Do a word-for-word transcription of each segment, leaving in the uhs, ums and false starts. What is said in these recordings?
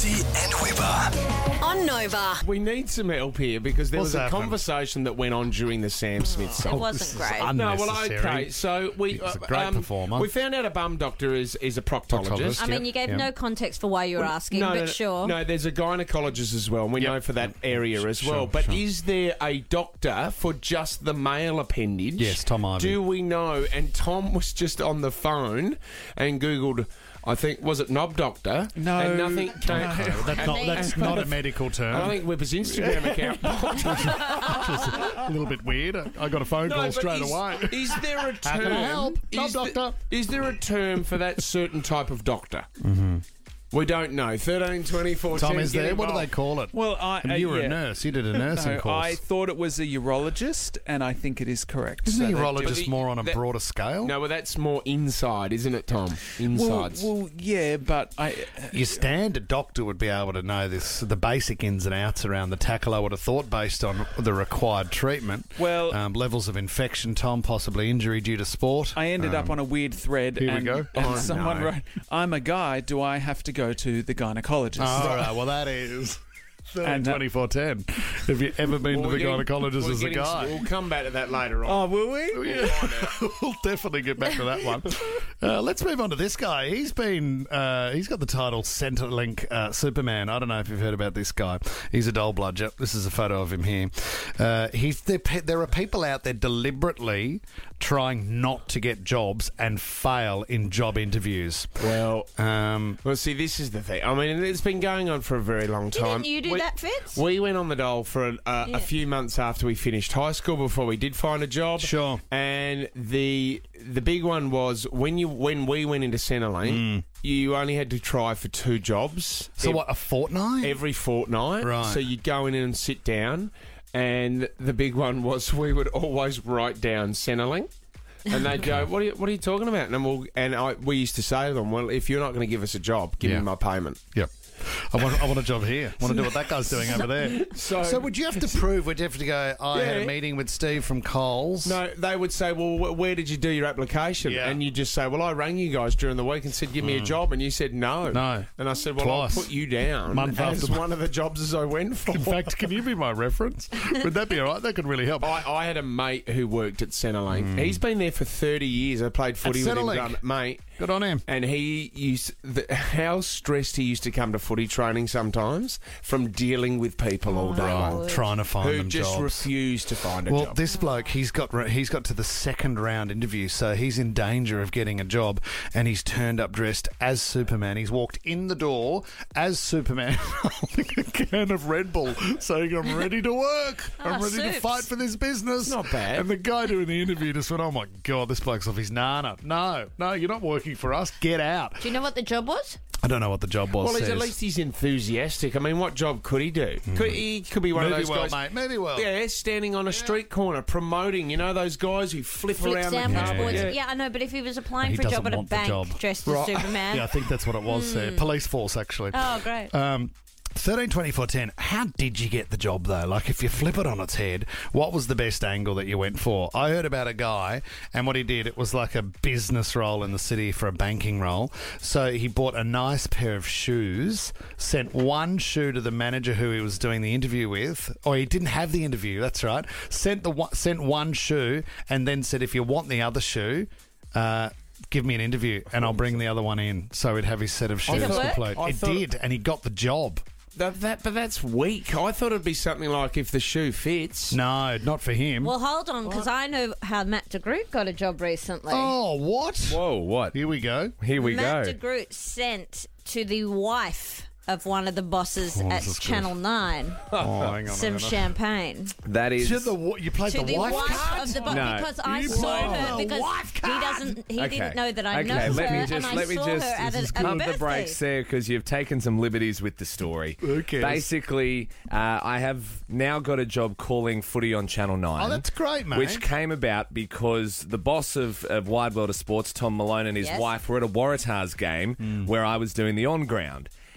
Mansey and Whipper. On Nova. We need some help here because there What's was a happening? conversation that went on during the Sam Smith It song. wasn't great. No, well, Unnecessary. okay. So we, He was a uh, great um, performer. we found out a bum doctor is, is a proctologist. Proctologist. I mean, Yep, you gave yep. no context for why you were asking, no, but no, no, sure. No, there's a gynecologist as well, and we Yep. know for that area as Sure, well. But sure. is there a doctor for just the male appendage? Yes, Tom Ivey. Do we know? And Tom was just on the phone and Googled, I think, was it knob doctor? No, And nothing came. No, that's not, that's not a medical I term. think Whipper's Instagram account popped up. Which is a little bit weird. I got a phone No, call but straight is, away. Is there a term? How can I help? Knob Is, the- doctor. is there a term for that certain type of doctor? Mm-hmm. We don't know. thirteen, twenty-four, Tom, ten, is get there? What do they involved. call it? Well, I, And uh, you were yeah. a nurse. You did a nursing No, course. I thought it was a urologist, and I think it is correct. Isn't So a they do- urologist the- more on a that- broader scale? No, well, that's more inside, isn't it, Tom? Well, Insides. well, yeah, but I. Your standard doctor would be able to know this, the basic ins and outs around the tackle, I would have thought, based on the required treatment. Well- um, levels of infection, Tom, possibly injury due to sport. I ended up on a weird thread, here we and, go. and Oh, someone no. wrote, "I'm a guy. Do I have to go to the gynecologist?" Oh, all right, well, that is And, uh, twenty-four ten. Have you ever been Well, to the we're getting- gynecologist we're as a getting- guy? We'll come back to that later on. Oh, will we? Yeah. We'll definitely get back to that one. Uh, let's move on to this guy. He's been, uh, he's got the title Centrelink uh, Superman. I don't know if you've heard about this guy. He's a dull bludger. This is a photo of him here. Uh, he's there, there are people out there deliberately trying not to get jobs and fail in job interviews. Well, Um, well, see, this is the thing. I mean, it's been going on for a very long time. Didn't you do we, that, Fitz? We went on the dole for a, a, Yeah. a few months after we finished high school before we did find a job. Sure. And the the big one was when you when we went into Centrelink, you only had to try for two jobs. so ev- what, a fortnight? Every fortnight. Right. So you'd go in and sit down, and the big one was we would always write down Centrelink. And they'd go, what are you, what are you talking about? And, we'll, and I, we used to say to them, well, if you're not going to give us a job, give Yeah. me my payment. Yep. I want, I want a job here. I want to do what that guy's doing over there. So- So would you have to prove, would you have to go, I had Yeah. a meeting with Steve from Coles? No, they would say, well, wh- where did you do your application? Yeah. And you just say, well, I rang you guys during the week and said, give me a job. And you said, no. No. And I said, well, Twice. I'll put you down Month as after- one of the jobs as I went for. In fact, can you be my reference? Would that be all right? That could really help. I, I had a mate who worked at Centrelink. He's been there for thirty years. I played footy with him, Centrelink? done- mate. Good on him. And he used the, how stressed he used to come to footy training sometimes from dealing with people all day my long word. Trying to find who them just jobs. refused to find a Well, job. this bloke, he's got he's got to the second round interview, so he's in danger of getting a job, and he's turned up dressed as Superman. He's walked in the door as Superman, holding a can of Red Bull, saying, I'm ready to work. I'm Ah, ready to Supes. fight for this business. Not bad. And the guy doing the interview just went, oh, my God, this bloke's off his nana. No, no, you're not working for us. Get out. Do you know what the job was? I don't know what the job was. Well, he's, says. at least he's enthusiastic. I mean, what job could he do? Could, he could be one Movie of those well, guys. mate. Movie well. Yeah, standing on a street corner promoting. You know those guys who flip, Flip around sandwich the boards. Yeah. Yeah. I know, but if he was applying He for a job doesn't at a want the bank job. dressed Right. as Superman. Yeah, I think that's what it was there. Police force, actually. Oh, great. Um, thirteen twenty-four ten. How did you get the job though? Like, if you flip it on its head, what was the best angle that you went for? I heard about a guy, and what he did, it was like a business role in the city for a banking role. So he bought a nice pair of shoes, sent one shoe to the manager who he was doing the interview with, or he didn't have the interview. That's right. Sent the one, sent one shoe, and then said, if you want the other shoe. Uh, Give me an interview and I'll bring the other one in. So he'd have his set of shoes Did it work? complete. I It thought- did, and he got the job. That, that, but that's weak. I thought it'd be something like if the shoe fits. No, not for him. Well, hold on, because I know how Matt de Groot got a job recently. Oh, what? Whoa, what? Here we go. Here we Matt go. de Groot sent to the wife of one of the bosses Oh, at this is good. Channel nine Oh, hang on. some a minute. champagne. That is. To the, wa- you played To the, the wife, wife card? of the boss, No. because I You saw played her the because wife he card. doesn't he okay. didn't know that I okay, know let her, me just and I let me saw just her at a, a put the birthday. brakes there because you've taken some liberties with the story. Who cares? Basically, uh, I have now got a job calling footy on Channel nine. Oh, that's great, mate. Which came about because the boss of, of Wide World of Sports, Tom Malone, and his Yes. wife were at a Waratahs game Hmm. where I was doing the on ground.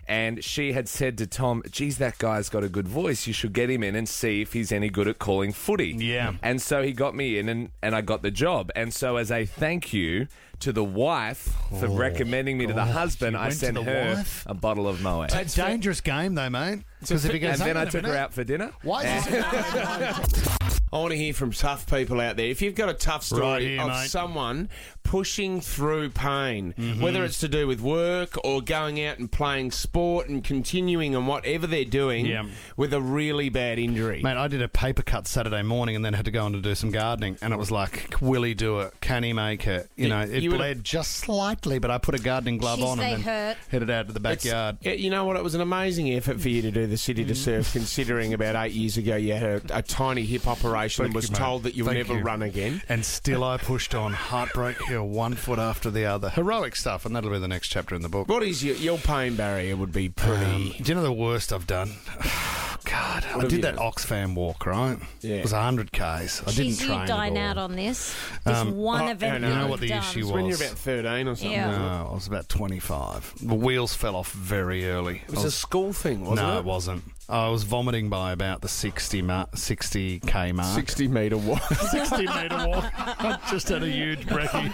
and she had said to Tom, geez, that guy's got a good voice. You should get him in and see if he's any good at calling footy. Yeah. And so he got me in, and, and I got the job. And so as a thank you to the wife for recommending me to the God. husband, You I went to sent the her wife? a bottle of Moet. It's a dangerous game, though, mate. Because if he goes, And then "Hang I on a took her minute, out for dinner. Why is this I want to hear from tough people out there. If you've got a tough story Right here, of mate. someone pushing through pain, whether it's to do with work or going out and playing sport and continuing on whatever they're doing Yeah. with a really bad injury. Mate, I did a paper cut Saturday morning and then had to go on to do some gardening. And it was like, will he do it? Can he make it? You know, it you would've- bled just slightly, but I put a gardening glove Jeez, on they and then hurt. headed out to the It's- backyard. yeah, you know what? It was an amazing effort for you to do the City to Surf, considering about eight years ago you had a, a tiny hip operation and Thank was you, mate. told that you would Thank never you. run again. And still I pushed on. Heartbreak Hill, one foot after the other. Heroic stuff, and that'll be the next chapter in the book. What is your, your pain barrier would be pretty... Um, do you know the worst I've done? God, I have did you that done? Oxfam walk, right? Yeah. It was one hundred kays. I didn't Jeez, train you dine at out all. on this. This Um, one oh, event no, that no. You know what you've the done. issue It's when you're was? about thirteen or something. Yeah. isn't it? No, I was about twenty-five. The wheels fell off very early. It was I a was- school thing, wasn't no, it? it wasn't. I was vomiting by about the sixty mar- sixty k mark. sixty metre walk. sixty metre walk. I just had a huge brekkie.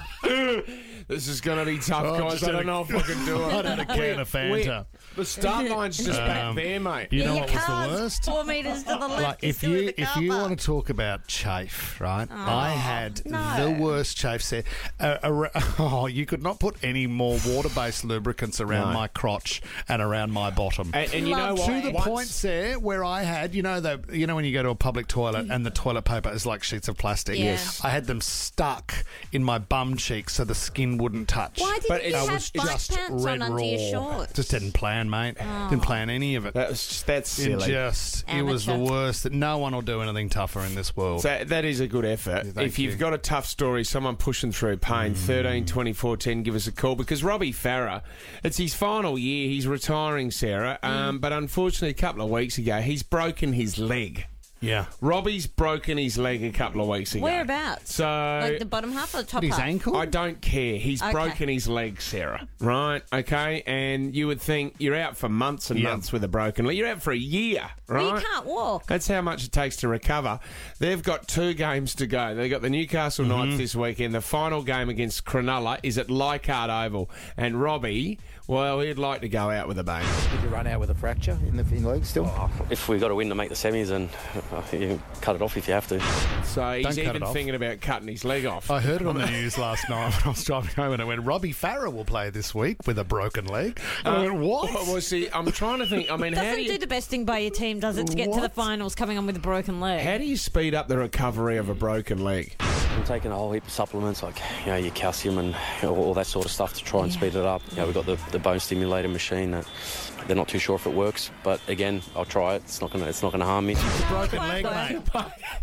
This is going to be tough, Oh, guys. just I had don't a- know if I can do it. I'd had a can of Fanta. We're- The start line's just back Um, there, mate. You Yeah, know your what was the car's worst? Four metres to the left. Like you're if still in you the if car you park. want to talk about chafe, right? I had no. the worst chafe set. Uh, ar- oh, you could not put any more water-based lubricants around No. my crotch and around my bottom. And, and you know Love what? to the Once- points there where I had, you know, the you know when you go to a public toilet and the toilet paper is like sheets of plastic. Yeah. Yes. I had them stuck in my bum cheeks so the skin wouldn't touch. Why But didn't you it have was bike just pants red on under raw. your shorts? Just didn't plan, mate. Didn't plan any of it. That was, that's It silly. just it was the Amateur. worst. That no one will do anything tougher in this world. So that is a good effort. Yeah, thank if you've you. got a tough story, someone pushing through pain, thirteen twenty-four ten, give us a call. Because Robbie Farah, it's his final year. He's retiring, Sarah. Um, but unfortunately, a couple of weeks ago, he's broken his leg. Yeah. Robbie's broken his leg a couple of weeks ago. Whereabouts? So Like the bottom half or the top His half? ankle? I don't care. He's Okay. broken his leg, Sarah. Right? Okay? And you would think you're out for months and Yeah. months with a broken leg. You're out for a year, right? Well, you can't walk. That's how much it takes to recover. They've got two games to go. They've got the Newcastle Mm-hmm. Knights this weekend. The final game against Cronulla is at Leichhardt Oval. And Robbie, well, he'd like to go out with a bang. Did you run out with a fracture in the in leg still? If we've got to win to make the semis, then uh, you can cut it off if you have to. So he's Don't cut even it off. thinking about cutting his leg off. I heard it on the news last night when I was driving home and it went, Robbie Farah will play this week with a broken leg. And I went, what? Well, well, see, I'm trying to think. I mean, how Doesn't do do, you the best thing by your team, does it, to get to the What? finals coming on with a broken leg? how do you speed up the recovery of a broken leg? I'm taking a whole heap of supplements like you know your calcium and all, all that sort of stuff to try and speed it up. You know, we've got the, the bone stimulator machine that they're not too sure if it works, but again, I'll try it. It's not gonna it's not gonna harm me. Broken leg, mate.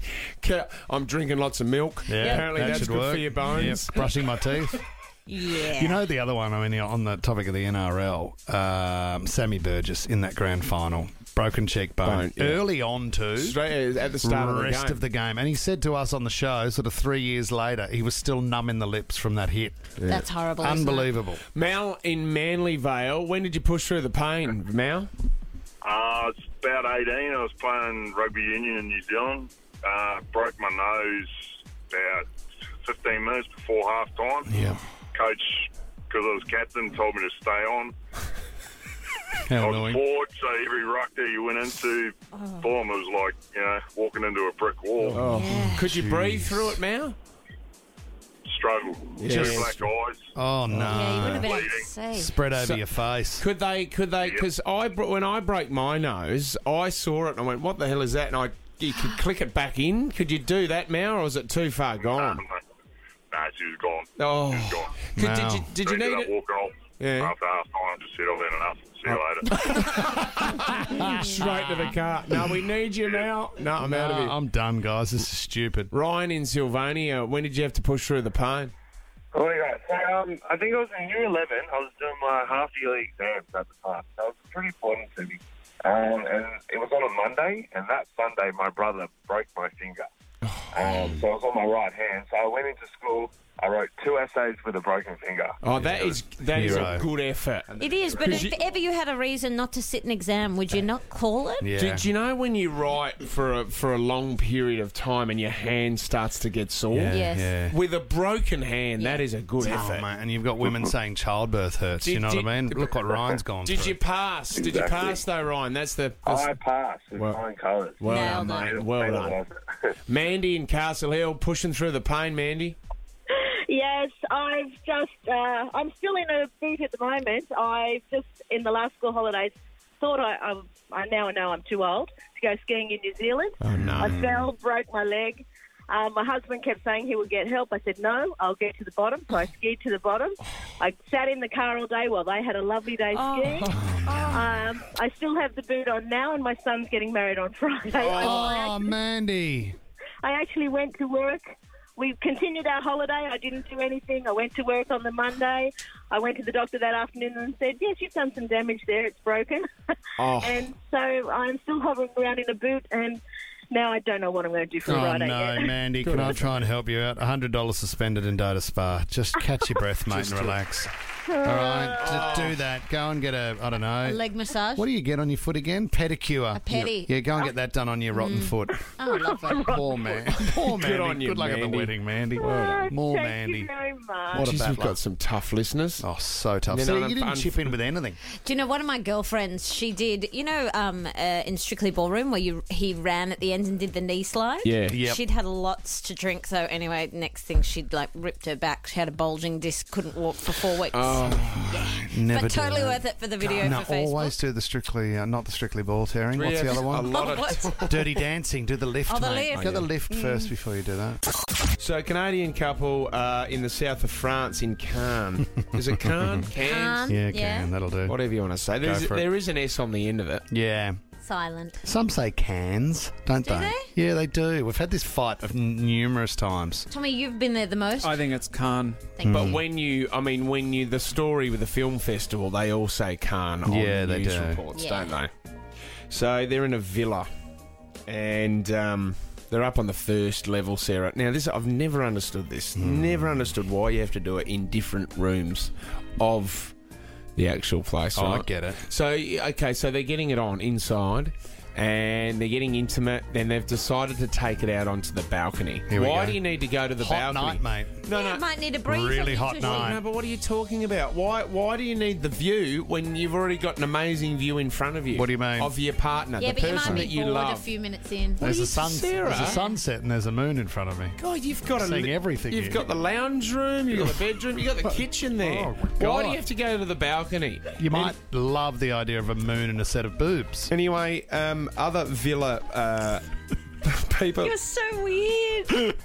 Ca- I'm drinking lots of milk. Apparently that that's should good work. for your bones. Yep, brushing my teeth. Yeah. You know the other one, I mean, on the topic of the N R L, um, Sammy Burgess in that grand final, broken cheekbone. Bone, yeah. Early on too. Straight at the start of the rest game. of the game. And he said to us on the show, sort of three years later, he was still numb in the lips from that hit. That's horrible. isn't it? Unbelievable. Mal in Manly Vale, when did you push through the pain, Mal? Uh, I was about eighteen. I was playing rugby union in New Zealand. Uh, broke my nose about fifteen minutes before half time. Yeah. Coach, because I was captain, told me to stay on. How I was annoying. forward, so every ruck that you went into, for him, it was like, you know, walking into a brick wall. Oh, could you breathe through it, Mal? Struggle. Yes. Two black eyes. Oh, no. Yeah, you would have been able to Bleeding. see. Spread over So- your face. Could they? Could they? Because I, bro- when I broke my nose, I saw it and I went, "What the hell is that?" And I, you could click it back in. Could you do that, Mal, or was it too far gone? Nah, she was gone. Oh, She was gone. Could, did Wow. you? Did you Ended need up it? walking off Yeah. after half time. Just said, I've had enough. See you later. Straight to the car. No, we need you now. No, I'm out of No, here. I'm done, guys. This is stupid. Ryan in Sylvania. When did you have to push through the pain? Oh, yeah. So, um, I think I was in year eleven. I was doing my half-yearly exams at the time. So it was pretty important to me. Um, and it was on a Monday, and that Sunday my brother broke my finger. Um, so I was on my right hand. So I went into school. I wrote two essays stage with a broken finger. Oh, that is that is a Hero. good effort. It is, but if ever you had a reason not to sit an exam, would you not call it? Yeah. Do, do you know when you write for a, for a long period of time and your hand starts to get sore? Yeah, Yes. yeah. With a broken hand, that is a good Oh, effort. mate, and you've got women saying childbirth hurts. Did- you know did- what I mean? Look what Ryan's gone Did through. you pass? Did you Exactly. pass though, Ryan? That's the. That's, I passed with Well- flying colours. well Nailed done, it. mate. Well done. Mandy in Castle Hill pushing through the pain, Mandy. Yes, I've just, uh, I'm still in a boot at the moment. I've just, in the last school holidays, thought I, I, I now know I'm too old to go skiing in New Zealand. Oh, no. I fell, broke my leg. Um, my husband kept saying he would get help. I said, no, I'll get to the bottom. So I skied to the bottom. I sat in the car all day while they had a lovely day skiing. Um, I still have the boot on now, and my son's getting married on Friday. I, Oh, Mandy. I actually went to work. We continued our holiday. I didn't do anything. I went to work on the Monday. I went to the doctor that afternoon and said, yes, you've done some damage there. It's broken. Oh. And so I'm still hovering around in a boot, and now I don't know what I'm going to do for Oh, Friday no, yet. Mandy. Can I try and help you out? one hundred dollars suspended in Dota Spa. Just catch your breath, mate, and relax. All right, just do that. Go and get a, I don't know. A leg massage. What do you get on your foot again? Pedicure. A pedi. Yeah, go and get that done on your rotten foot. Oh, lovely. Poor man. Poor Mandy. Good on you, Good luck at the Mandy. wedding, Mandy. Oh, More thank Mandy. you very much. What a Jeez, bad we've luck. got some tough listeners. Oh, so tough. Then See, on you a didn't fun- chip in with anything. Do you know one of my girlfriends? She did. You know, um, uh, in Strictly Ballroom, where you he ran at the end and did the knee slide. Yeah. Yep. She'd had lots to drink, so anyway, next thing she'd like ripped her back. She had a bulging disc, couldn't walk for four weeks. Never but do totally that. worth it for the video No, for Facebook. always do the strictly, uh, not the strictly ball tearing. What's the Yeah, other A one? lot of What? Dirty dancing. Do the lift, Oh, the mate. lift. Go the lift first before you do that. So, a Canadian couple uh, in the south of France in Cannes. Is it Cannes? Cannes? Um, Yeah, yeah. can. That'll do. Whatever you want to say. There's, for it. there is an S on the end of it. Yeah. Silent. Some say cans, don't Do they? they? Yeah, they do. We've had this fight of n- numerous times. Tommy, you've been there the most. I think it's Khan. Thank But you. when you, I mean, when you, the story with the film festival, they all say Cannes on Yeah, the they news do. reports, Yeah. don't they? So they're in a villa, and um, they're up on the first level, Sarah. Now, this I've never understood this. Never understood why you have to do it in different rooms of the actual place. Oh, I right? get it. So, okay, so they're getting it on inside, and they're getting intimate. Then they've decided to take it out onto the balcony. Here we Why go. do you need to go to the Hot balcony? night, mate. No, Yeah, no. it might need a breeze. Really on hot you, night. No, but what are you talking about? Why Why do you need the view when you've already got an amazing view in front of you? What do you mean? Of your partner, Yeah, the but you person might that be you bored love. a few minutes in. There's you- a, sun, Sarah? there's a sunset and there's a moon in front of me. God, you've got a Seeing li- everything You've here. got the lounge room, you've got the bedroom, you've got the kitchen there. Oh, my Why God. do you have to go to the balcony? You might love the idea of a moon and a set of boobs. Anyway, um, other villa uh, people, You're so weird.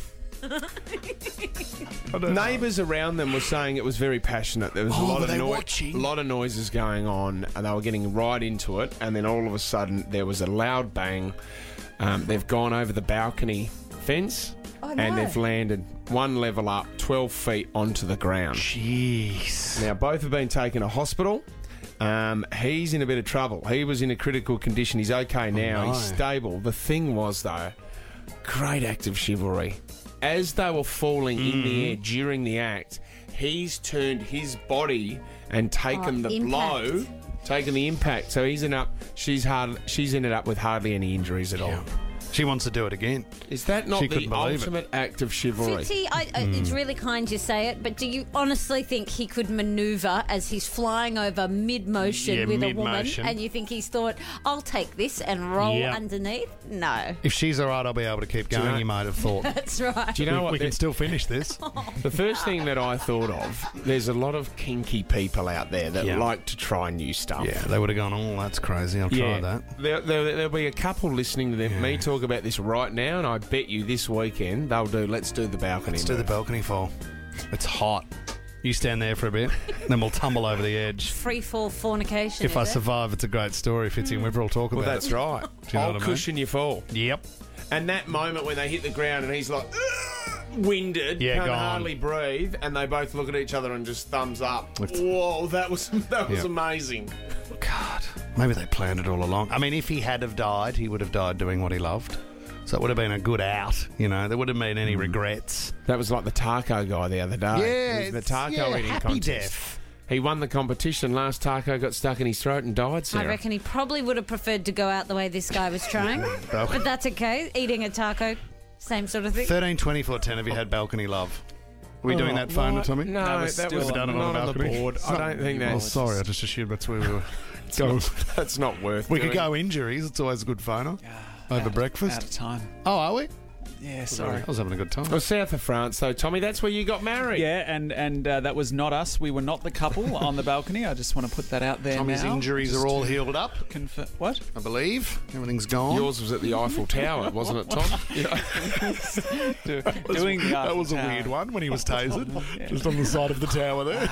neighbours around them were saying it was very passionate. There was a Oh, lot were of they noi- watching? lot of noises going on, and they were getting right into it. And then all of a sudden, there was a loud bang. Um, they've gone over the balcony fence, Oh, and no. they've landed one level up, twelve feet onto the ground. Jeez. Now, both have been taken to hospital. Um, he's in a bit of trouble. He was in a critical condition. He's okay now. no. He's stable. The thing was, though, great act of chivalry. As they were falling in the air during the act, he's turned his body and taken Oh, the impact. blow, taken the impact. So he's in up. She's hard. She's ended up with hardly any injuries at all. She wants to do it again. Is that not She the couldn't believe it. ultimate act of chivalry? Fitzy, I, I, it's really kind you say it, but do you honestly think he could manoeuvre as he's flying over mid-motion Yeah, with a woman, mid-motion. and you think he's thought, I'll take this and roll Yeah. underneath? No. If she's all right, I'll be able to keep you going, know- you might have thought. That's right. Do you know we what? we can There- still finish this. The first thing that I thought of, there's a lot of kinky people out there that Yeah. like to try new stuff. Yeah, they would have gone, oh, that's crazy. I'll try that. There, there, there'll be a couple listening to them, me talk about this right now, and I bet you this weekend they'll do Let's Do the Balcony. Let's do the move. balcony fall. It's hot. You stand there for a bit, then we'll tumble over the edge. Free fall fornication. If I is it? survive, it's a great story. Fitzy and Whipper will talk Well, about that's it. right. Do you know I'll what I mean? cushion you fall. Yep. And that moment when they hit the ground and he's like, "Ugh," winded, Yeah, can't gone. hardly breathe, and they both look at each other and just thumbs up. It's- Whoa, that was that was Yep. amazing. God, maybe they planned it all along. I mean, if he had have died, he would have died doing what he loved. So it would have been a good out, you know. There wouldn't have been any regrets. That was like the taco guy the other day. Yeah, It was the it's- taco yeah, eating happy contest. death. He won the competition. Last taco got stuck in his throat and died, Sarah. I reckon he probably would have preferred to go out the way this guy was trying. But that's okay. Eating a taco, same sort of thing. thirteen twenty-four ten, have you had balcony love? Are we Oh, doing that phone, what? Tommy? No, No, we're that still was done it on not the on the balcony. board. I don't think Oh, that's... sorry, I just assumed that's where we were going. That's not worth We doing. could go injuries. It's always a good phoner. Over Out of- breakfast. Out of time. Oh, are we? Yeah, sorry. I was having a good time. Well, south of France, though, Tommy, that's where you got married. Yeah, and and uh, that was not us. We were not the couple on the balcony. I just want to put that out there Tommy's now. injuries Just are all to healed up, Confirm what? I believe. Everything's gone. Yours was at the Eiffel Tower, wasn't it, Tom? Yeah. Do, doing the That Eiffel was a Tower. weird one when he was tasered, just on the side of the tower there.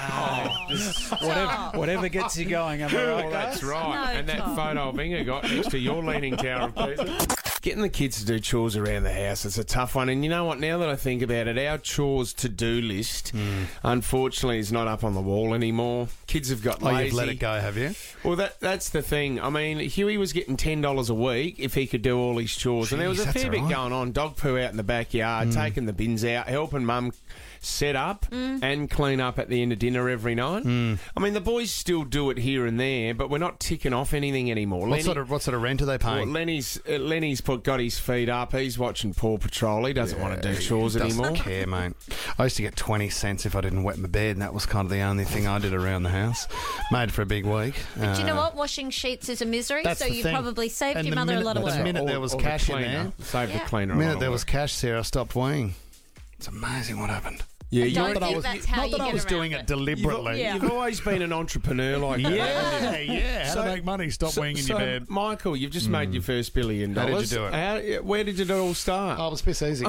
Whatever, whatever gets you going, am I right, Well, that's guys? right. No, and that Tom. photo of Inga got next to your leaning tower of Pisa. Getting the kids to do chores around the house is a tough one. And you know what? Now that I think about it, our chores to-do list, unfortunately, is not up on the wall anymore. Kids have got Oh, lazy. you've let it go, have you? Well, that that's the thing. I mean, Huey was getting ten dollars a week if he could do all his chores. and there was Jeez, a that's fair bit all right. going on. Dog poo out in the backyard, taking the bins out, helping Mum set up and clean up at the end of dinner every night. I mean, the boys still do it here and there, but we're not ticking off anything anymore. What Lenny- sort of what sort of rent are they well, paying? Lenny's uh, Lenny's put got his feet up. He's watching Paw Patrol. He doesn't want to do chores Doesn't anymore. care, mate. I used to get twenty cents if I didn't wet my bed, and that was kind of the only thing I did around the house. Made for a big week. But you know Uh, what? Washing sheets is a misery, That's so the you thing. probably saved And your the mother minute- a lot of the work. minute there Or- was or the cash in cleaner. there, Save the Yeah. cleaner. the a minute lot there of was work. cash, Sarah, I stopped weighing. It's amazing what happened. Yeah, you don't know, think but that's how not you that I get was around doing it. it deliberately. Yeah. You've always been an entrepreneur like that. Yeah, yeah. How So- to make money? Stop So- weighing in so, your bed. Michael, you've just made your first billion How dollars. did you do it? How, where did it all start? Oh, it was piss easy.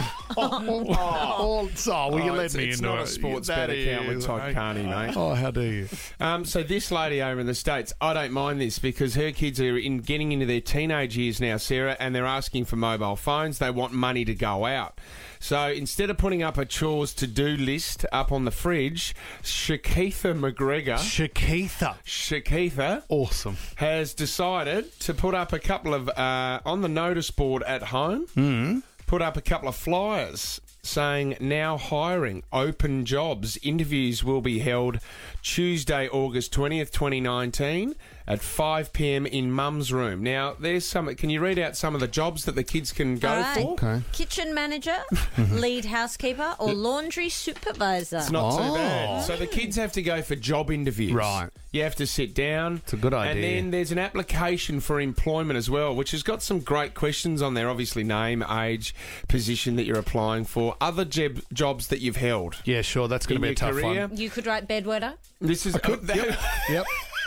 oh, oh, so, well, you Oh, led it's, me it's into not it. a sports That bet account with is, Todd mate. Carney, mate. Oh, how do you? Um, so this lady over in the States, I don't mind this because her kids are in getting into their teenage years now, Sarah, and they're asking for mobile phones. They want money to go out. So instead of putting up a chores to-do list up on the fridge, Shakitha McGregor, Shakitha. Shakitha Awesome. has decided to put up a couple of, uh, on the notice board at home, Mm. put up a couple of flyers saying now hiring, open jobs. Interviews will be held Tuesday, August twentieth, twenty nineteen at five p.m. in Mum's room. Now, there's some, can you read out some of the jobs that the kids can go All right. for? Okay. Kitchen manager, lead housekeeper, or laundry supervisor. It's not Oh. too bad. So the kids have to go for job interviews. Right. You have to sit down. It's a good idea. And then there's an application for employment as well, which has got some great questions on there. Obviously, name, age, position that you're applying for, other jeb- jobs that you've held. Yeah, sure. That's going In to be a your tough career? one. You could write bedwetter. This is Yep.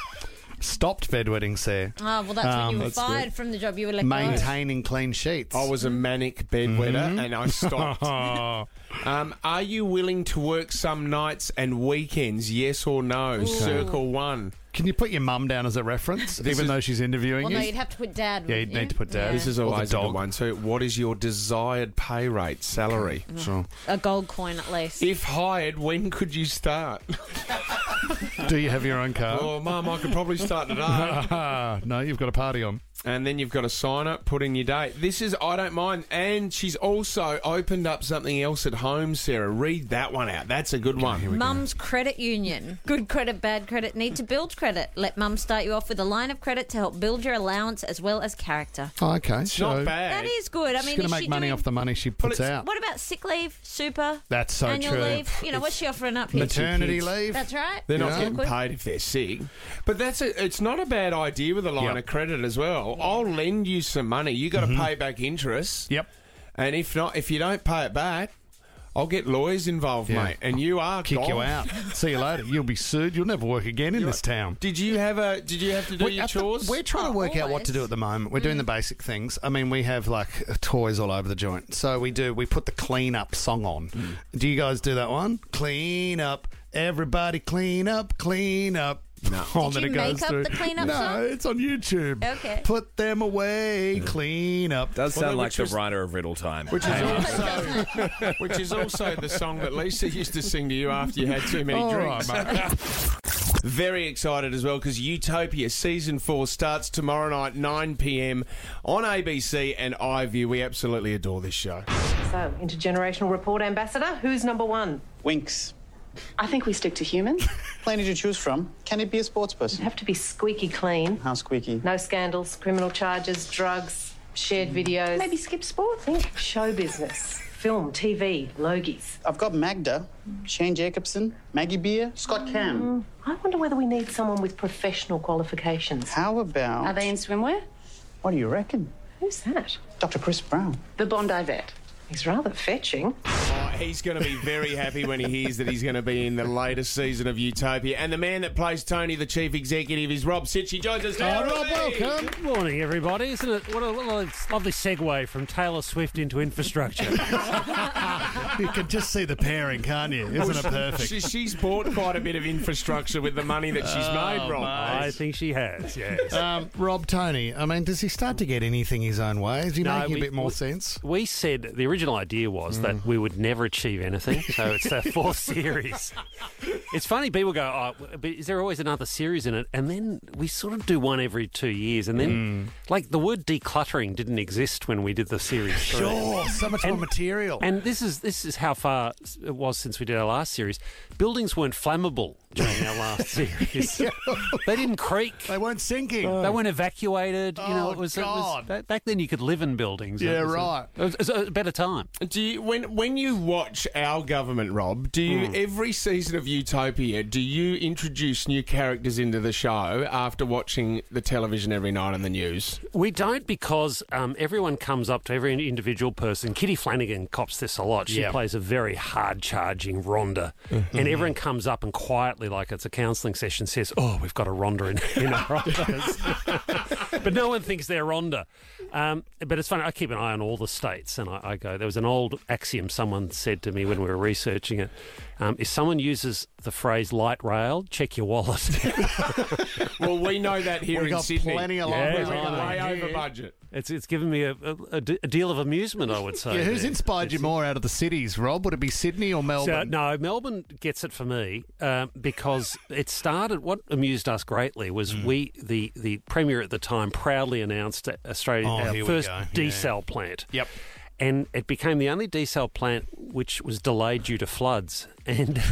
Stopped bedwetting, Sarah. Oh, well, that's when Um, you were that's fired good. from the job. You were let go. Maintaining clean sheets. I was a manic bedwetter and I stopped. Oh. um, are you willing to work some nights and weekends? Yes or no? Circle one. Can you put your mum down as a reference, even is- though she's interviewing Well, you? no, you'd have to put dad. Yeah, you'd wouldn't you? need to put dad. Yeah. This is Or the always a dog. good one. So, what is your desired pay rate, salary? Sure. a gold coin at least. If hired, when could you start? Do you have your own car? Oh, Mum, I could probably start today. No, you've got a party on. And then you've got to sign it, put in your date. This is, I don't mind. And she's also opened up something else at home, Sarah. Read that one out. That's a good one. Mum's Credit Union. Good credit, bad credit, need to build credit. Let Mum start you off with a line of credit to help build your allowance as well as character. Oh, okay. It's so not bad. That is good. I She's mean, going is to she make money doing, off the money she puts it's- out. What about sick leave, super, That's so annual true. leave? You know, what's she offering up here? Maternity kids. leave. That's right. They're not Yeah. getting Awkward. paid if they're sick. But that's a, it's not a bad idea with a line Yep. of credit as well. I'll lend you some money. You got to pay back interest. Yep. And if not, if you don't pay it back, I'll get lawyers involved, Yeah. mate. And you are Kick you gone. out. See you later. You'll be sued. You'll never work again in this town. Did you have a? Did you have to do We- your at the- chores? we're trying to Oh, work out what to always. do at the moment. We're doing the basic things. I mean, we have like uh, toys all over the joint. So we do. We put the clean up song on. Do you guys do that one? Clean up, everybody, clean up, clean up. No. Oh, Did then you it goes make up through. the clean up no, song? it's on YouTube. Okay. Put them away, clean up. Does Well, sound like which the was- writer of Riddle Time. Which is also, which is also the song that Lisa used to sing to you after you had too many All drinks. right, mate. Very excited as well because Utopia Season four starts tomorrow night, nine p.m. on A B C and iView. We absolutely adore this show. So, Intergenerational Report Ambassador, who's number one? Winks. I think we stick to humans. Plenty to choose from. Can it be a sports person? It'd have to be squeaky clean. How squeaky? No scandals, criminal charges, drugs, shared videos. Maybe skip sport. Think show business. Film, T V, Logies. I've got Magda, Shane Jacobson, Maggie Beer, Scott Cam. Mm, I wonder whether we need someone with professional qualifications. How about... Are they in swimwear? What do you reckon? Who's that? Doctor Chris Brown. The Bondi vet. He's rather fetching. Oh, he's going to be very happy when he hears that he's going to be in the latest season of Utopia. And the man that plays Tony, the chief executive, is Rob Sitch. He joins us now. Oh, Rob, Robbie. welcome. Good morning, everybody. Isn't it? What a, what a lovely segue from Taylor Swift into infrastructure. You can just see the pairing, can't you? Isn't it perfect? She, she's bought quite a bit of infrastructure with the money that she's Oh, made, Rob. I think she has, yes. Um, Rob, Tony, I mean, does he start to get anything his own way? Is he No, making we- a bit more we- sense? We said the original idea was that we would never achieve anything, so it's the fourth series. It's funny, people go, oh, but is there always another series in it? And then we sort of do one every two years. And then, like, the word decluttering didn't exist when we did the series three. Sure, so much more material. And this is this is how far it was since we did our last series. Buildings weren't flammable during our last series. They didn't creak. They weren't sinking. They weren't evacuated. You know, Oh, it was, God. it was back- back then you could live in buildings. Yeah, It was a- right. it was, it was a better time. Do you, when when you watch our government, Rob, do you Hmm. every season of Utopia, do you introduce new characters into the show after watching the television every night on the news? We don't because um, everyone comes up to every individual person. Kitty Flanagan cops this a lot. She Yeah. plays a very hard-charging Rhonda. And everyone comes up and quietly, like it's a counselling session, says, oh, we've got a Rhonda in, in our office. But no one thinks they're Rhonda. Um, but it's funny, I keep an eye on all the states, and I, I go, there was an old axiom someone said to me when we were researching it. Um, if someone uses the phrase light rail, check your wallet. Well, we know that here We've in got Sydney. plenty of Yeah, We're I know. way over budget. It's it's given me a, a, a d- a deal of amusement, I would say. Yeah, who's there. inspired you more out of the cities, Rob? Would it be Sydney or So, Melbourne? no, Melbourne gets it for me um, because it started. What amused us greatly was Mm. we the the premier at the time proudly announced Australia Oh, our here we first go. desal plant. Yep. And it became the only desal plant which was delayed due to floods. And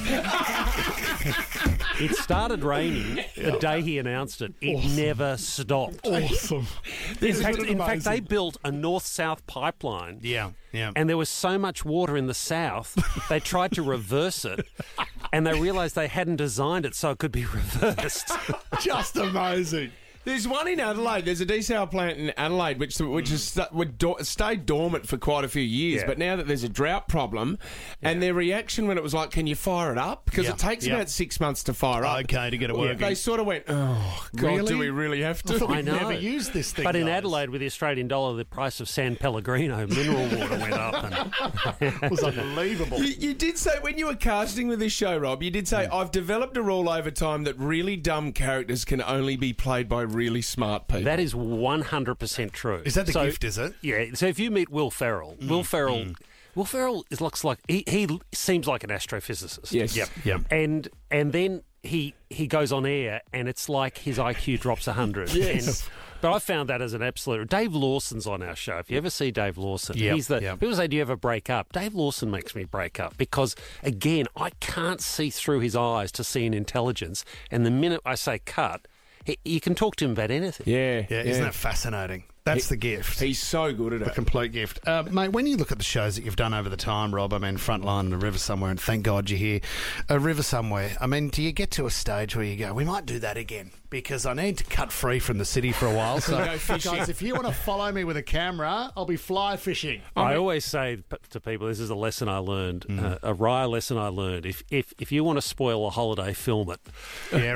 it started raining the day he announced it. It never stopped. Awesome. In fact, in fact, they built a north-south pipeline. Yeah, yeah. And there was so much water in the south, they tried to reverse it, and they realised they hadn't designed it so it could be reversed. Just amazing. There's one in Adelaide. There's a desal plant in Adelaide which which has st- would do- stayed dormant for quite a few years. Yeah. But now that there's a drought problem, and their reaction when it was like, "Can you fire it up?" Because Yeah. it takes Yeah. about six months to fire up. Okay, to get it Well, working. They sort of went, "Oh God, Really? do we really have I to?" thought I we'd know. never used this thing. But in guys. Adelaide, with the Australian dollar, the price of San Pellegrino mineral water went up. And it was unbelievable. You, you did say when you were casting with this show, Rob, you did say, I've developed a rule over time that really dumb characters can only be played by really smart people. that is one hundred percent true. Is that the So- gift, is it? Yeah. So if you meet Will Ferrell, Will Ferrell, Will Ferrell is, looks like he, he seems like an astrophysicist. Yes. Yep, yep. And and then he he goes on air, and it's like his I Q drops a hundred. Yes. But I found that as an absolute. Dave Lawson's on our show. If you ever see Dave Lawson, Yep, he's the. yep. People say, "Do you ever break up?" Dave Lawson makes me break up because, again, I can't see through his eyes to see an intelligence. And the minute I say cut, he, you can talk to him about anything. yeah, Yeah, isn't that fascinating? That's the gift. He's so good at The it. complete gift. Uh, mate, when you look at the shows that you've done over the time, Rob, I mean, Frontline and A River Somewhere, and thank God you're here, A River Somewhere, I mean, do you get to a stage where you go, we might do that again because I need to cut free from the city for a while. So, Go fishing. guys, if you want to follow me with a camera, I'll be fly fishing. I always say p- to people, this is a lesson I learned, uh, a rare lesson I learned. If if if you want to spoil a holiday, film it. Yeah,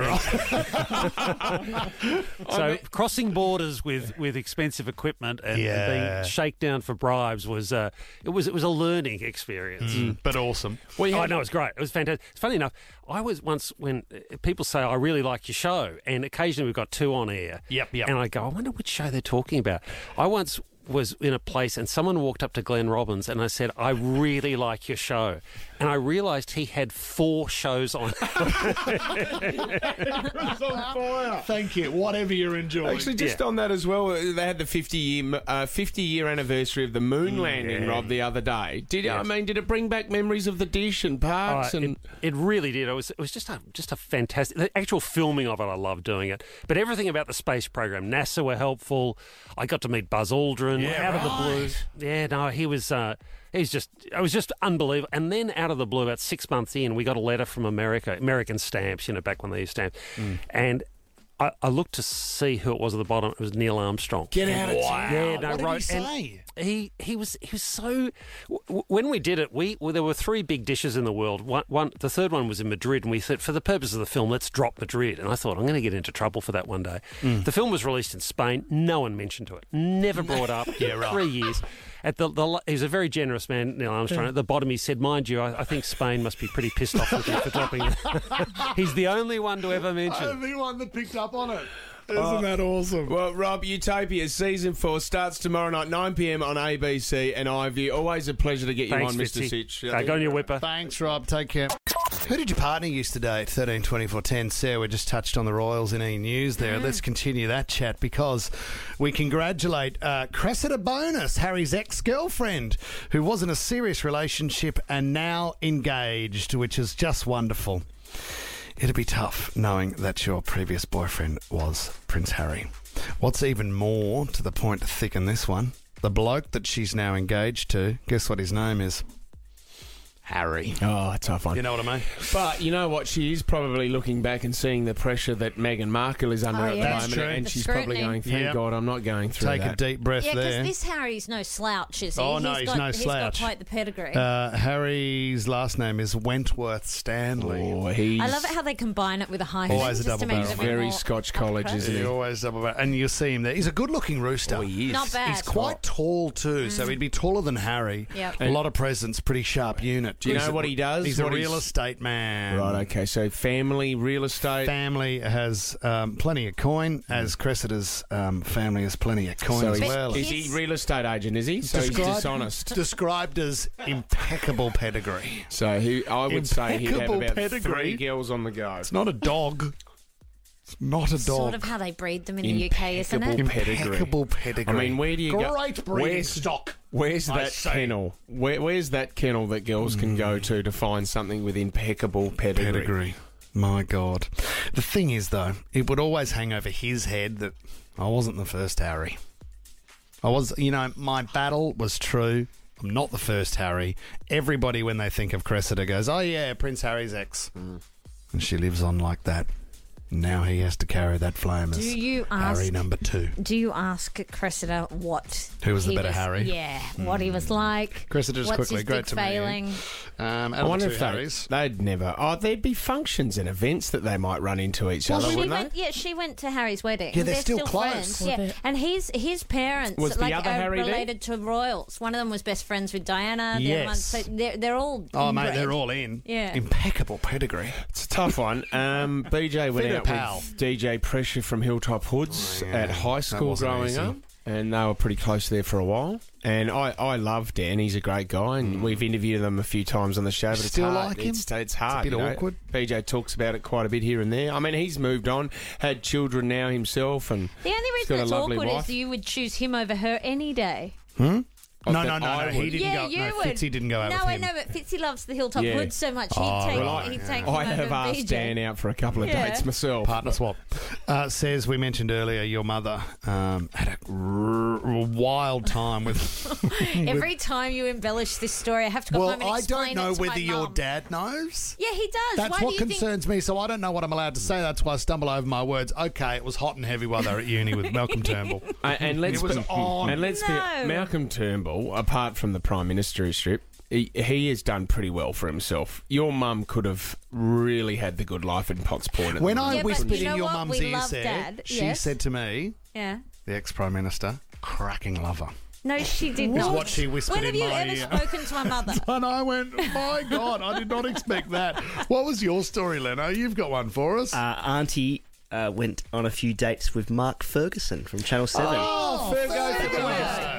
right. So crossing borders with, with expensive equipment and, and Yeah. being shakedown for bribes was uh, it was it was a learning experience. but awesome. Well, you Oh, had- no, it was great. It was fantastic. It's funny enough, I was once when uh, people say, I really like your show, and occasionally we've got two on air. Yep, yep. And I go, I wonder which show they're talking about. I once was in a place and someone walked up to Glenn Robbins and I said, I really like your show. and I realised he had four shows on. Thank you. Whatever you're enjoying. Actually, just Yeah. on that as well, they had the fifty year uh, fifty year anniversary of the moon landing, yeah. Rob, the other day. Did Yes. I mean? Did it bring back memories of the dish and parks? Uh, and it, it really did. It was it was just a just a fantastic. The actual filming of it, I loved doing it. But everything about the space program, NASA were helpful. I got to meet Buzz Aldrin Yeah, out of the right. blue. Yeah, no, he was. Uh, he was just. It was just unbelievable. And then out of the blue, about six months in, we got a letter from America, American Stamps. You know, back when they used stamps, Mm. and. I, I looked to see who it was at the bottom. It was Neil Armstrong. Get out of Wow. town. Yeah, no, What did right. he and say? He he was he was so. W- w- when we did it, we well, there were three big dishes in the world. One, one the third one was in Madrid, and we said for the purpose of the film, let's drop Madrid. And I thought I'm going to get into trouble for that one day. Mm. The film was released in Spain. No one mentioned to it. Never brought up. Yeah, right. Three years. At the, the he was a very generous man, Neil Armstrong. At the bottom, he said, "Mind you, I, I think Spain must be pretty pissed off with you for dropping it." He's the only one to ever mention. I'm the one that picked up on it. Isn't that awesome? Well, Rob, Utopia season four starts tomorrow night, nine p.m. on A B C and iView. Always a pleasure to get you Thanks, on, Mister Fitzy. Sitch. Uh, go on your whipper. Thanks, Rob. Take care. Who did your partner use today at thirteen twenty-four ten? Sarah, we just touched on the Royals in E! News there. Let's continue that chat because we congratulate uh, Cressida Bonus, Harry's ex-girlfriend, who was in a serious relationship and now engaged, which is just wonderful. It'd be tough knowing that your previous boyfriend was Prince Harry. What's even more to the point to thicken this one, the bloke that she's now engaged to, guess what his name is? Harry. Oh, a tough one. You know what I mean? But you know what? She is probably looking back and seeing the pressure that Meghan Markle is under Oh, at yeah. the That's moment, true. and The she's scrutiny. probably going, "Thank Yep. God, I'm not going through Take that." a deep breath Yeah, because there. this Harry's no slouch, is he? Oh, no, he's got, no He's slouch. got quite the pedigree. Uh, Harry's last name is Wentworth Stanley. Oh, he's I love it how they combine it with a hyphen. Always a just to double make it barrel. a bit very more Scotch college, upper. isn't He he? always double barrel. And you'll see him there. He's a good-looking rooster. Oh, he is. Not bad. He's quite tall too, so he'd be taller than Harry. Yep. A lot of presence, pretty sharp unit. Do you He's know a- what he does? He's a What real he's- estate man. Right, okay, so family, real estate. Family has um, plenty of coin, as Cressida's um, family has plenty of coin So as he's, well. is he real estate agent, is he? So he's Described- dishonest. Described as impeccable pedigree. So he, I would say he'd have Impeccable about pedigree. three girls on the go. It's not a dog. It's not a dog. Sort of how they breed them in the U K, isn't it? Impeccable pedigree. Impeccable pedigree. I mean, where do you go? Great breeding Where's- stock. Where's I that say. kennel? Where, where's that kennel that girls can go to to find something with impeccable pedigree? Pedigree. My God. The thing is, though, it would always hang over his head that I wasn't the first Harry. I was, you know, my battle was true. I'm not the first Harry. Everybody, when they think of Cressida, goes, "Oh yeah, Prince Harry's ex," and she lives on like that. Now he has to carry that flame as Do you Harry ask? number two. Do you ask Cressida what? Who was the he better was- Harry? Yeah, what he was like. Cressida, just what's quickly, his great big to meet you. failing? Um, I wonder two if they, Harrys. they'd never. Oh, there'd be functions and events that they might run into each Well, other, she wouldn't went, they? yeah, she went to Harry's wedding. Yeah, they're still close. friends. Were Yeah, they? and his his parents Was the like other are Harry there? related to royals. One of them was best friends with Diana. The other one, Yes. so they're they're all. Oh, mate, inbred. they're all in. Yeah. Impeccable pedigree. It's a tough one. Um, B J went Fitter out pal. with D J Pressure from Hilltop Hoods Oh, yeah. at high That school wasn't growing easy. up, and they were pretty close there for a while. And I, I love Dan. He's a great guy, and we've interviewed him a few times on the show. But it's Mm. Still hard. like him? It's, it's hard. It's a bit you know. awkward. B J talks about it quite a bit here and there. I mean, he's moved on, had children now himself, and The only he's reason got a it's lovely awkward wife. is you would choose him over her any day. Hmm? Oh, No, that no, no, I no. He would. didn't yeah, go. you no, would. Fitzy didn't go out no, with I him. know, but Fitzy loves the Hilltop Yeah. Woods so much. He'd Oh, take, right. he'd Yeah. take I him have over asked B J. Dan out for a couple of Yeah. dates myself. Partner swap. Uh, says we mentioned earlier your mother um, had a r- r- wild time with. Every time you embellish this story, I have to go well, home and I explain don't know it to whether my your mum. dad knows. Yeah, he does. That's Why what do you concerns me, so I don't know what I'm allowed to say. That's why I stumble over my words. Okay, it was hot and heavy while they were at uni with Malcolm Turnbull. Uh, and let's It was be, on. and let's No. be Malcolm Turnbull, apart from the Prime Minister strip, he, he has done pretty well for himself. Your mum could have really had the good life in Potts Point. at When the I moment. Yeah, but whispered you know in your what? mum's We ear, love Sarah, Dad, she yes. said to me, Yeah. the ex-Prime Minister, cracking lover. No, she did Is not. what she whispered When have in you my ever ear. spoken to my mother? And I went, my God, I did not expect that. What was your story, Leno? You've got one for us. Uh, Auntie uh, went on a few dates with Mark Ferguson from Channel seven. Oh, Fergo for the win.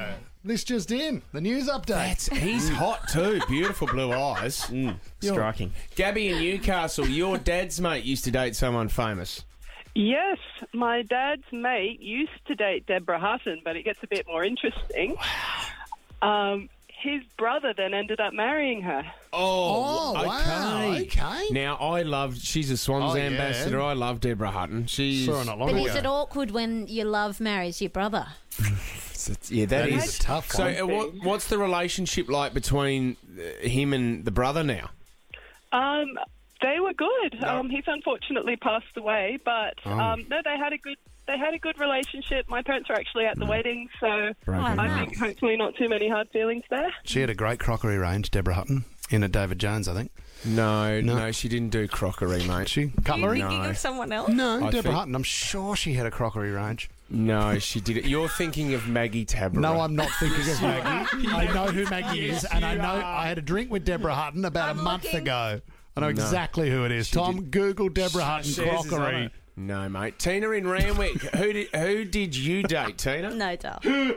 This just in. The news update. That's, he's hot too. Beautiful blue eyes. Mm, You're- striking. Gabby in Newcastle, your dad's mate used to date someone famous. Yes, my dad's mate used to date Deborah Hutton, but it gets a bit more interesting. Um, his brother then ended up marrying her. Oh, Oh, okay. wow. Okay. Now, I love, she's a Swans Oh, yeah. ambassador. I love Deborah Hutton. She's. Saw her not long But ago. is it awkward when your love marries your brother? Yeah, That is a tough So, one. uh, what, what's the relationship like between uh, him and the brother now? Um, they were good. Um, he's unfortunately passed away, but Oh. um, no, they had a good. They had a good relationship. My parents were actually at the wedding, so Broken I heart. think hopefully not too many hard feelings there. She had a great crockery range, Deborah Hutton, in at David Jones, I think. No, no, No. she didn't do crockery, mate. She cutlery? Are you thinking No. of someone else? No, I Deborah think- Hutton. I'm sure she had a crockery range. No, she did it. You're thinking of Maggie Tabberer. No, I'm not thinking of Maggie. I know who Maggie is, and I know I had a drink with Deborah Hutton about I'm a month looking. ago. I know No. exactly who it is. She Tom, Google Deborah Hutton Shares is on crockery. it. No, mate. Tina in Randwick. who did who did you date, Tina? No, Dal.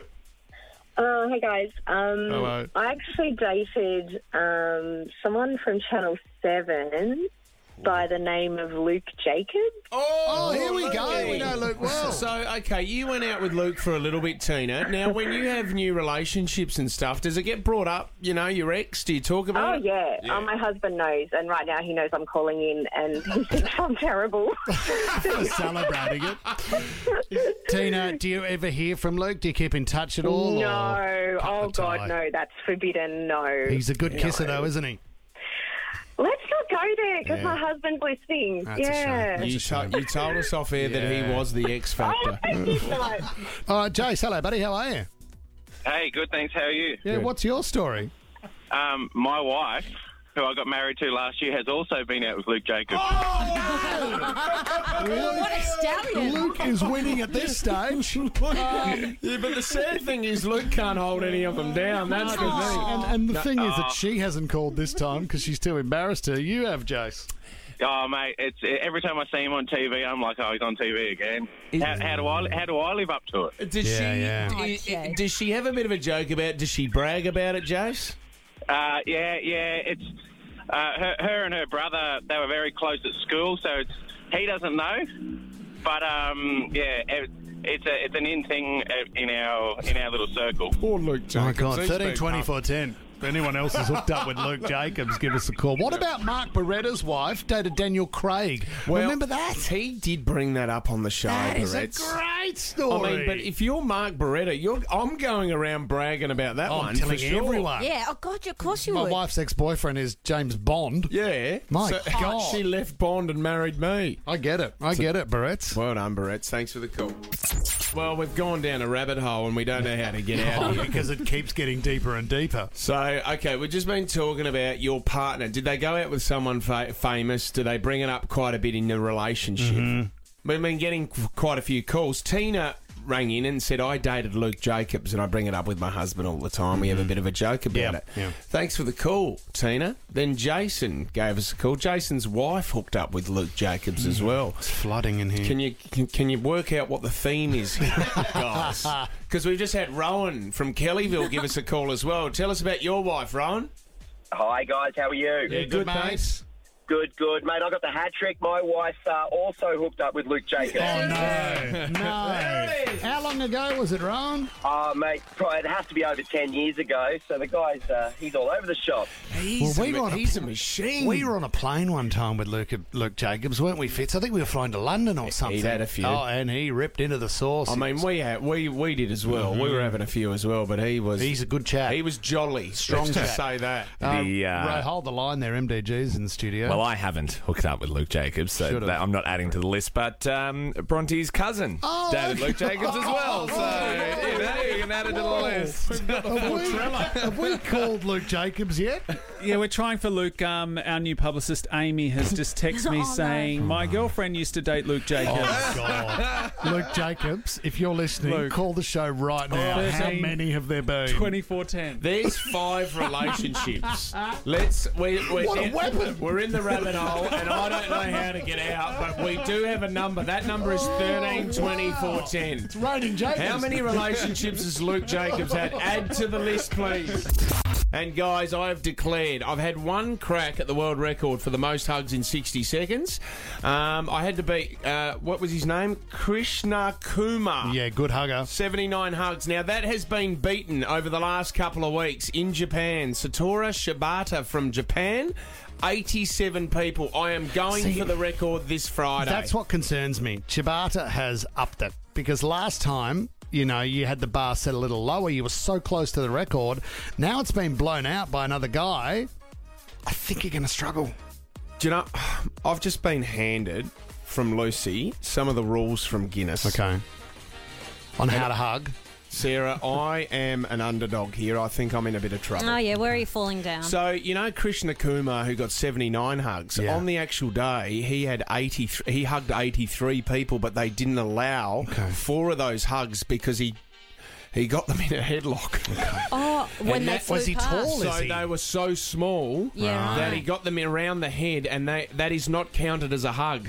Oh, hey guys. Um, Hello. I actually dated um, someone from Channel seven by the name of Luke Jacobs. Oh, here we go. Lukey. We know Luke well. So, okay, you went out with Luke for a little bit, Tina. Now, when you have new relationships and stuff, does it get brought up, you know, your ex? Do you talk Oh, about it? yeah. Oh, my husband knows, and right now he knows I'm calling in, and he thinks I'm terrible. Celebrating it. Tina, do you ever hear from Luke? Do you keep in touch at all? No. or cut Oh, the tie? God, no. That's forbidden. No. He's a good No. kisser, though, isn't he? Let's not go there, because Yeah. my husband's listening. That's a yeah. You, to- you told us off air that he Yeah. was the X Factor. Oh, thank you so much. All right, Jace, hello, buddy. How are you? Hey, good, thanks. How are you? Yeah, what's your story? Um, my wife, who I got married to last year, has also been out with Luke Jacobs. What a stallion. Luke is winning at this stage. Yeah, but the sad thing is Luke can't hold any of them down. That's the thing. And, and the No. thing is Oh. that she hasn't called this time because she's too embarrassed to. You have, Jace. Oh, mate, it's every time I see him on T V, I'm like, oh, he's on T V again. How, how do I how do I live up to it? Does Yeah, she? yeah. Oh, i- i- Jay. does she have a bit of a joke about? Does she brag about it, Jace? Uh, yeah, yeah, it's uh, her, her and her brother. They were very close at school, so it's, he doesn't know. But um, yeah, it, it's a it's an in thing in our in our little circle. Poor Luke Jacobs. Oh, my God. He's thirteen been twenty-four ten. If anyone else is hooked up with Luke Jacobs, give us a call. What about Mark Beretta's wife, dated Daniel Craig? Well, Remember that? He did bring that up on the show. That is a Barrett's. great story. I mean, but if you're Mark Beretta, you're, I'm going around bragging about that Oh, one. I'm telling for sure. everyone. Yeah, oh, God, of course you My would. wife's ex-boyfriend is James Bond. Yeah. My so God. She left Bond and married me. I get it. I get it, Barretts. Well done, Barretts. Thanks for the call. Well, we've gone down a rabbit hole and we don't know how to get out Oh, of it. because it keeps getting deeper and deeper. So, okay, we've just been talking about your partner. Did they go out with someone fa- famous? Do they bring it up quite a bit in the relationship? Mm-hmm. We've been getting qu- quite a few calls. Tina rang in and said, I dated Luke Jacobs and I bring it up with my husband all the time. We have a bit of a joke about Yeah, it. yeah. Thanks for the call, Tina. Then Jason gave us a call. Jason's wife hooked up with Luke Jacobs as well. It's flooding in here. Can you can, can you work out what the theme is here, guys? Because we've just had Rowan from Kellyville give us a call as well. Tell us about your wife, Rowan. Hi guys, how are you? Yeah, good, thanks. Good, good, mate. I got the hat trick. My wife uh, also hooked up with Luke Jacobs. Oh, no. No. How long ago was it, Ron? Oh, mate, probably, it has to be over ten years ago. So the guy's uh, he's all over the shop. He's, Well, we a, were on a- he's a machine. We were on a plane one time with Luke, Luke Jacobs, weren't we, Fitz? I think we were flying to London or something. He'd had a few. Oh, and he ripped into the sauce. I mean, we had, we we did as well. We were having a few as well, but he was He's a good chap. he was jolly. Strong Let's just chap. say that. Uh, The, uh, Ray, hold the line there. M D G's in the studio. Well, I haven't hooked up with Luke Jacobs, so Should've. that, I'm not adding to the list. But um, Bronte's cousin Oh, dated okay. Luke Jacobs as well, so Oh, you know you can add it to the oh. list. have, we, have we called Luke Jacobs yet? Yeah, we're trying for Luke. Um, our new publicist, Amy, has just texted me Oh, no. saying, my girlfriend used to date Luke Jacobs. Oh, God. Luke Jacobs, if you're listening, Luke. call the show right now. Oh, How thirteen, many have there been? twenty-four ten. There's five relationships. Let's we we're, What a in, weapon. we're in the rabbit hole, and I don't know how to get out, but we do have a number. That number is thirteen twenty four ten. It's radio Channing Jacobs. How many relationships has Luke Jacobs had? Add to the list, please. And guys, I have declared I've had one crack at the world record for the most hugs in sixty seconds. Um, I had to beat, uh, what was his name? Krishna Kumar. Yeah, good hugger. seventy-nine hugs. Now, that has been beaten over the last couple of weeks in Japan. Satoru Shibata from Japan. eighty-seven people. I am going See, for the record this Friday. That's what concerns me. Chibata has upped it because last time, you know, you had the bar set a little lower. You were so close to the record. Now it's been blown out by another guy. I think you're going to struggle. Do you know, I've just been handed from Lucy some of the rules from Guinness. Okay. On how to hug. Sarah, I am an underdog here. I think I'm in a bit of trouble. Oh, yeah, where are you falling down? So, you know Krishna Kumar, who got seventy-nine hugs? Yeah. On the actual day, he had eighty. He hugged eighty-three people, but they didn't allow Okay. four of those hugs because he he got them in a headlock. Oh, when And they that- flew was he past. tall? So is he? they were so small Yeah, that right. he got them around the head, and they, that is not counted as a hug.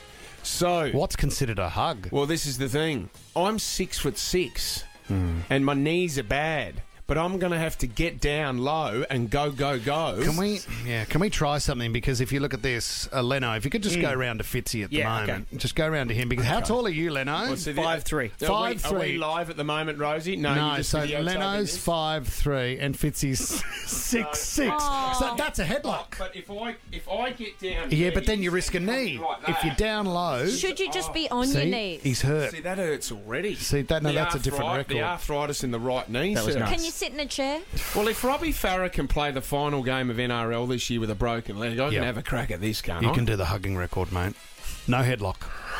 So, What's considered a hug? well, this is the thing. I'm six foot six, Hmm. and my knees are bad. But I'm going to have to get down low and go, go, go. Can we, yeah, can we try something? Because if you look at this, uh, Leno, if you could just go round to Fitzy at the Yeah, okay. moment. Just go round to him. Because how tall are you, Leno? What's the- Five three. Are Five we, three. Are we live at the moment, Rosie? No, No, you're just so videotaping Leno's this? five three and Fitzy's six six. So that's a headlock. But if I if I get down, Yeah, here, but then you see risk a something knee. like If that. you're down low, Should you just be on your see, knees? he's hurt. See, that hurts already. See, that- no, The that's a different arthrit- record. The arthritis in the right knee. That was Sarah. nice. Can you sit in a chair? Well, if Robbie Farah can play the final game of N R L this year with a broken leg, I can Yep. have a crack at this, can't You I? can do the hugging record, mate. No headlock.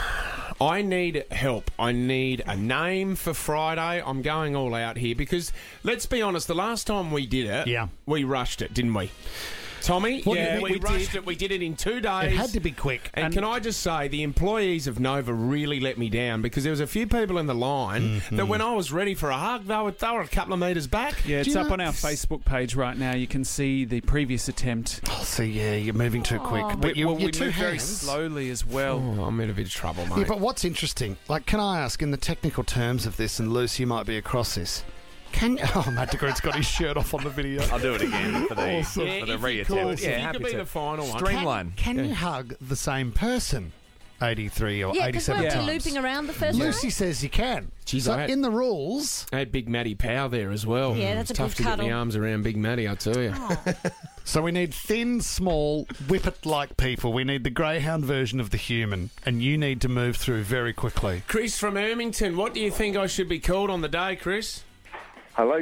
I need help. I need a name for Friday. I'm going all out here because, let's be honest, the last time we did it, Yeah. we rushed it, didn't we? Tommy? What yeah, did we, we- we rushed did. it. We did it in two days. It had to be quick. And, can I just say, the employees of Nova really let me down because there was a few people in the line Mm-hmm. that when I was ready for a hug, they were, they were a couple of metres back. Yeah, it's you up know- on our Facebook page right now. You can see the previous attempt. Oh, see, yeah, you're moving too quick. But we, you, well, you're we two move very hands. slowly as well. Oh, I'm in a bit of trouble, mate. Yeah, but what's interesting, like, can I ask, in the technical terms of this, and Lucy might be across this, can oh, Matt DeGroot's got his shirt off on the video. I'll do it again for the, Awesome. Yeah, for the if you reattempt. could, Yeah, if you happy could be to. the final one. Streamline. Can, can you hug the same person eighty-three or Yeah, because eighty-seven weren't we times? looping around the first Lucy round? says you can. Jeez, so I had- in the rules, I had Big Matty Pow there as well. Yeah, that's It's a tough good to get cuddle. my arms around Big Matty, I tell you. so we need thin, small, whippet-like people. We need the greyhound version of the human, and you need to move through very quickly. Chris from Ermington, what do you think I should be called on the day, Chris? Hello.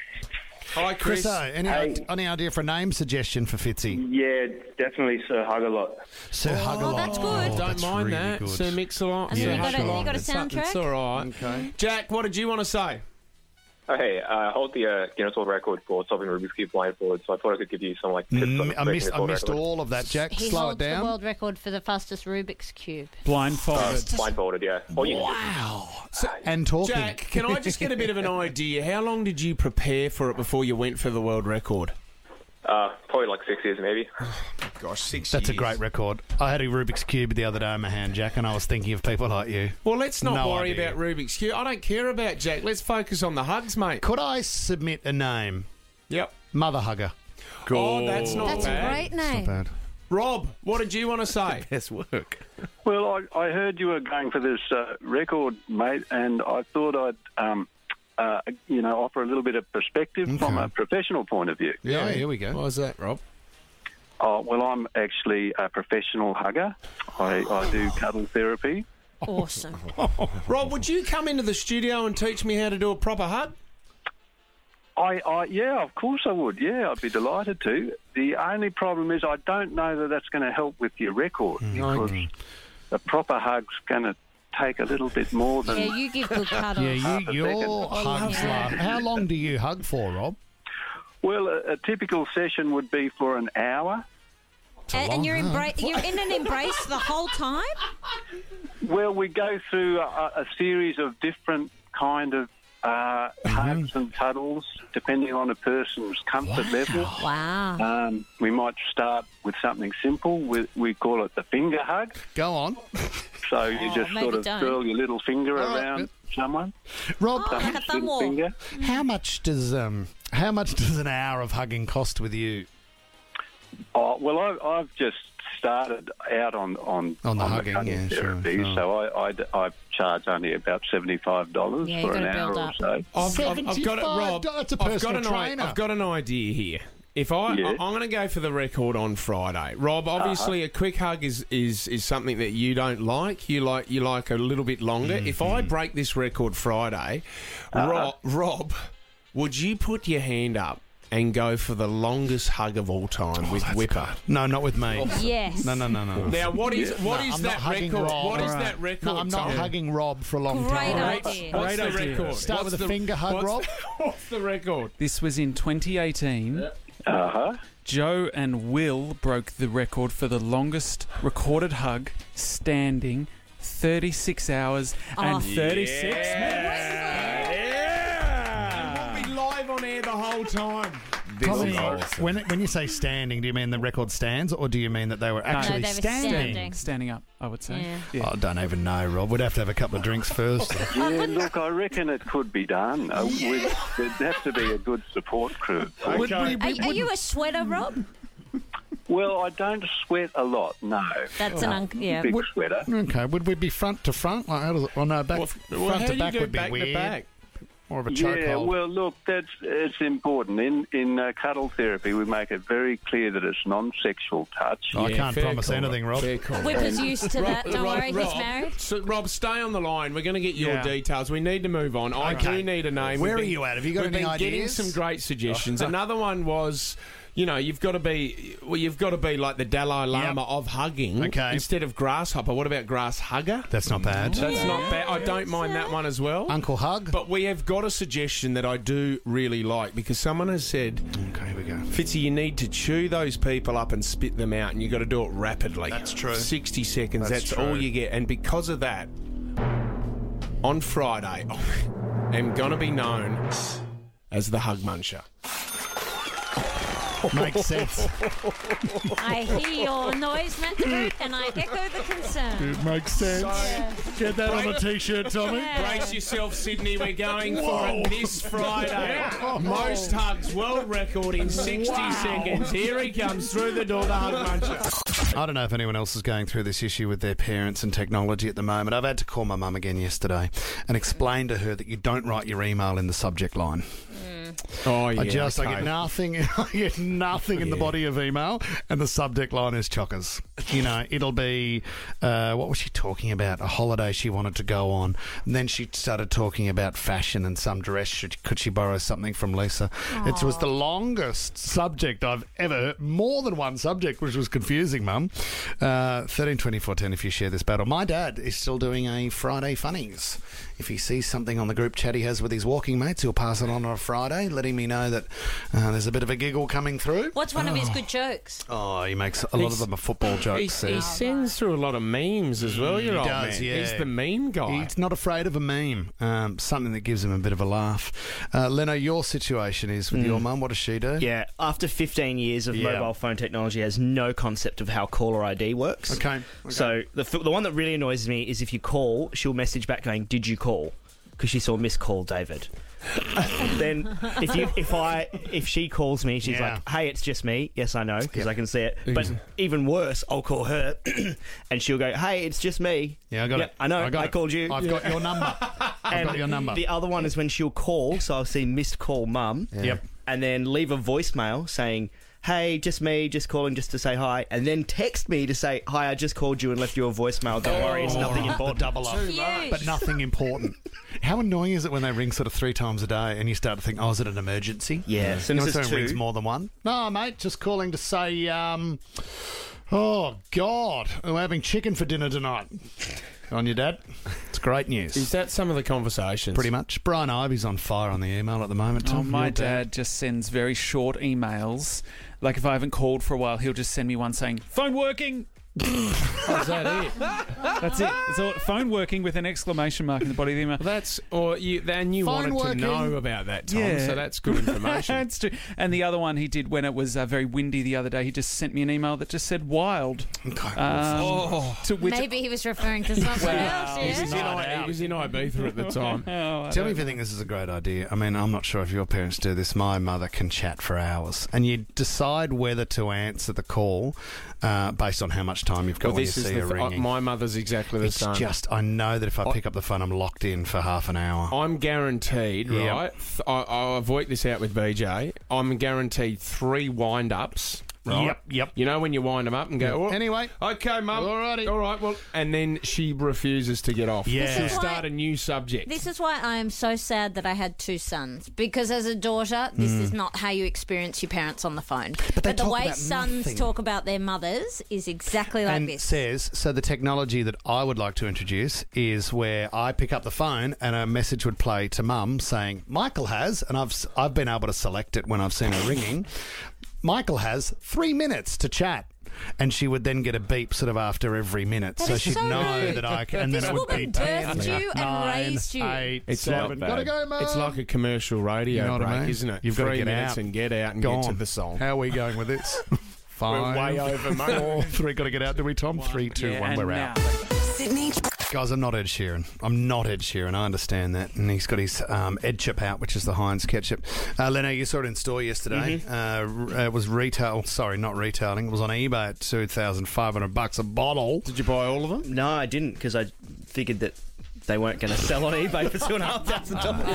Hi, Chris. Chris, uh, any, Hey. any idea for a name suggestion for Fitzy? Yeah, definitely Sir Hug-a-Lot. Sir Hug-a-Lot. that's good. Don't that's mind really that. good. Sir Mix-a-Lot. And then Sir you got a- Hug-a-Lot. you got a It's not- It's soundtrack? all right. Okay. Jack, what did you want to say? Oh, hey, I hold the uh, Guinness World Record for solving Rubik's Cube blindfolded, so I thought I could give you some like tips on Mm, I breaking missed, this I world missed record. all of that, Jack. He Slow holds it down. the world record for the fastest Rubik's Cube. Blindfolded. Uh, blindfolded, yeah. Or you can Wow. and talking. Jack, can I just get a bit of an idea? How long did you prepare for it before you went for the world record? uh, probably like six years maybe. Gosh, six That's years. a great record. I had a Rubik's Cube the other day in my hand, Jack, and I was thinking of people like you. Well, let's not No worry idea. about Rubik's Cube. I don't care about Jack. Let's focus on the hugs, mate. Could I submit a name? Yep. Mother Hugger. Oh, that's not That's bad. a great name. Bad. Rob, what did you want to say? Best work. Well, I, I heard you were going for this uh, record, mate, and I thought I'd, um, uh, you know, offer a little bit of perspective from a professional point of view. Yeah, here we go. What was that, Rob? Oh, well, I'm actually a professional hugger. I, I do cuddle therapy. Awesome. Rob, would you come into the studio and teach me how to do a proper hug? I, I, yeah, of course I would. Yeah, I'd be delighted to. The only problem is I don't know that that's going to help with your record because the proper hug's going to take a little bit more than. Yeah, you give good cuddles. Yeah, half you, a your second. hugs last. How long do you hug for, Rob? Well, a, a typical session would be for an hour. And, and you're, embra- you're in an embrace the whole time? Well, we go through a, a series of different kind of uh, hugs and cuddles, depending on a person's comfort level. Wow. Um, we might start with something simple. We, we call it the finger hug. Go on. So you Oh, just maybe sort of don't. curl your little finger All right. around someone. Rob, Oh, like a thumb little war. finger. how much does um how much does an hour of hugging cost with you? Oh, well, I, I've just started out on on, On the hugging, cuddle yeah, sure, therapy, sure. so I, I, I charge only about seventy-five dollars Yeah, you for an gotta hour build or up. so. I've, I've, I've got it, Rob. That's a I've got personal an i- trainer. I've got an idea here. If I, Yeah. I I'm going to go for the record on Friday, Rob. Obviously, a quick hug is, is, is something that you don't like. You like you like a little bit longer. If I break this record Friday, Rob, Rob, would you put your hand up and go for the longest hug of all time with Whipper? No, not with me. Yes. No, no, no, no. Now, what is what No, is I'm that not hugging record? Rob. What is All right. that record? No, I'm not Tom? hugging Rob for a long Great time. idea. What's Great the idea. record? Start What's with a the- finger hug, what's Rob. the- What's the record? This was in twenty eighteen. Uh-huh. Joe and Will broke the record for the longest recorded hug standing, thirty-six hours and Oh. thirty-six minutes. Yeah! We'll be live on air the whole time. This Tommy, is awesome. when when you say standing, do you mean the record stands, or do you mean that they were actually they were standing? standing. Standing up, I would say. Yeah. Oh, I don't even know, Rob. We'd have to have a couple of drinks first. Yeah, look, I reckon it could be done. Uh, we'd, there'd have to be a good support crew. Would we- Are, we- are you a sweater, Rob? Well, I don't sweat a lot, no. That's an un- yeah. Big Would- sweater. Okay, would we be front to front? Like, how does it, well, no, back, Well, well, front how to do back you do would be back to weird. back? More of a Yeah, chokehold. well, look, that's it's important. In in uh, cuddle therapy, we make it very clear that it's non-sexual touch. I Yeah, can't fair promise call, anything, Rob. Fair call. Whipper's used to that. Don't Rob- worry, Rob, he's married. So, Rob, stay on the line. We're going to get your Yeah. details. We need to move on. I Okay. do need a name. Where We've are been- you at? Have you got we've any been getting ideas? some great suggestions. Another one was, you know, you've got to be, well, you've got to be like the Dalai Lama Yep. of hugging. Okay. Instead of grasshopper, what about grass hugger? That's not bad. That's not bad. I don't mind that one as well. Uncle Hug. But we have got a suggestion that I do really like because someone has said, Okay, here we go. Fitzy, you need to chew those people up and spit them out, and you've got to do it rapidly. That's true. sixty seconds, That's that's, true. all you get. And because of that, on Friday, I am going to be known as the Hug Muncher. Makes sense. I hear your noise, Matt, and I echo the concern. It makes sense. Yeah. Get that on a t-shirt, Tommy. Brace yourself, Sydney. We're going Whoa. for it this Friday. Most hugs, world record in sixty seconds. Here he comes through the door, the Hug Muncher. I don't know if anyone else is going through this issue with their parents and technology at the moment. I've had to call my mum again yesterday and explain to her that you don't write your email in the subject line. Oh, yeah. I just I okay. get nothing. I get nothing in the Yeah. body of email, and the subject line is chockers. You know, it'll be uh, what was she talking about? A holiday she wanted to go on, and then she started talking about fashion and some dress. Should, could she borrow something from Lisa? It was the longest subject I've ever heard. More than one subject, which was confusing, Mum. Uh, Thirteen twenty four ten. If you share this battle, my dad is still doing a Friday funnies. If he sees something on the group chat he has with his walking mates, he'll pass it on on a Friday, letting me know that uh, there's a bit of a giggle coming through. What's one of his good jokes? Oh, he makes a lot of them are football He, jokes. he uh, sends through a lot of memes as well, He your old does, man. yeah. He's the meme guy. He's not afraid of a meme. Um, something that gives him a bit of a laugh. Uh, Leno, your situation is with your mum. What does she do? Yeah, after fifteen years of Yeah. mobile phone technology, has no concept of how caller I D works. Okay. okay. So the f- the one that really annoys me is if you call, she'll message back going, "Did you call?" Because she saw missed call, David. Then if you if I if she calls me, she's Yeah. like, "Hey, it's just me." Yes, I know because Yep. I can see it. But even worse, I'll call her, and she'll go, "Hey, it's just me." Yeah, I got Yep, it. I know. I, I, got it. called you. I've got your number. I've and got your number. The other one is when she'll call, so I'll see missed call, mum. Yep. And then leave a voicemail saying, "Hey, just me, just calling just to say hi," and then text me to say, "Hi, I just called you and left you a voicemail. Don't worry, it's nothing The important." double up. Huge. But nothing important. How annoying is it when they ring sort of three times a day and you start to think, oh, is it an emergency? Yeah, as soon You know, as when it's someone rings two. more than one. No, mate, just calling to say, um, oh, God, we're having chicken for dinner tonight. On your dad. It's great news. Is that some of the conversations? Pretty much. Brian Ivy's on fire on the email at the moment. Tom, Oh, my your dad just sends very short emails. Like if I haven't called for a while, he'll just send me one saying, "Phone working." Is that it? That's it. It's all phone working with an exclamation mark in the body of the email. That's or you. Then you Phone wanted working. to know about that, Tom. So that's good information. That's true. And the other one he did when it was uh, very windy the other day. He just sent me an email that just said "wild." Um, Oh. to which Maybe he was referring to something else, He was, in, yeah? I- he was in Ibiza at the time. Oh, Tell me if you think this is a great idea. I mean, I'm not sure if your parents do this. My mother can chat for hours, and you decide whether to answer the call uh, based on how much time you've got Well, when this you is see the her th- ringing. my mother's exactly the it's same. just, I know that if I pick up the phone, I'm locked in for half an hour. I'm guaranteed, Yep. right? th- I, I've worked this out with B J. I'm guaranteed three wind-ups. Right? Yep, yep. You know when you wind them up and go, Yep. oh, Anyway. okay, mum. Alrighty. All right, well, and then she refuses to get off. Yeah. This She'll is start why- a new subject. This is why I am so sad that I had two sons. Because as a daughter, this Mm. is not how you experience your parents on the phone. But they the talk way about sons nothing. talk about their mothers is exactly like and this. says, so the technology that I would like to introduce is where I pick up the phone and a message would play to mum saying, Michael has, and I've, s- I've been able to select it when I've seen her ringing, Michael has three minutes to chat. And she would then get a beep sort of after every minute. That so is she'd so know rude. that I can. And This then it would woman be birthed ten, you and nine, raised you. eight, It's seven. like Gotta go, mum. It's like a commercial radio You know what break, I mean? isn't it? You've got to Three get minutes out. and get out and Go get to on. the song. How are we going with this? Five. way over, mate. Four, three. Got to get out, do we, Tom? Three, two, Yeah, one. and We're now. out. Sydney. Guys, I'm not Ed Sheeran. I'm not Ed Sheeran. I understand that. And he's got his um, Ed chip out, which is the Heinz ketchup. Uh, Leno, you saw it in store yesterday. Mm-hmm. Uh, r- it was retail. Sorry, not retailing. It was on eBay at two thousand five hundred bucks a bottle. Did you buy all of them? No, I didn't because I figured that they weren't going to sell on eBay for two and a half thousand dollars.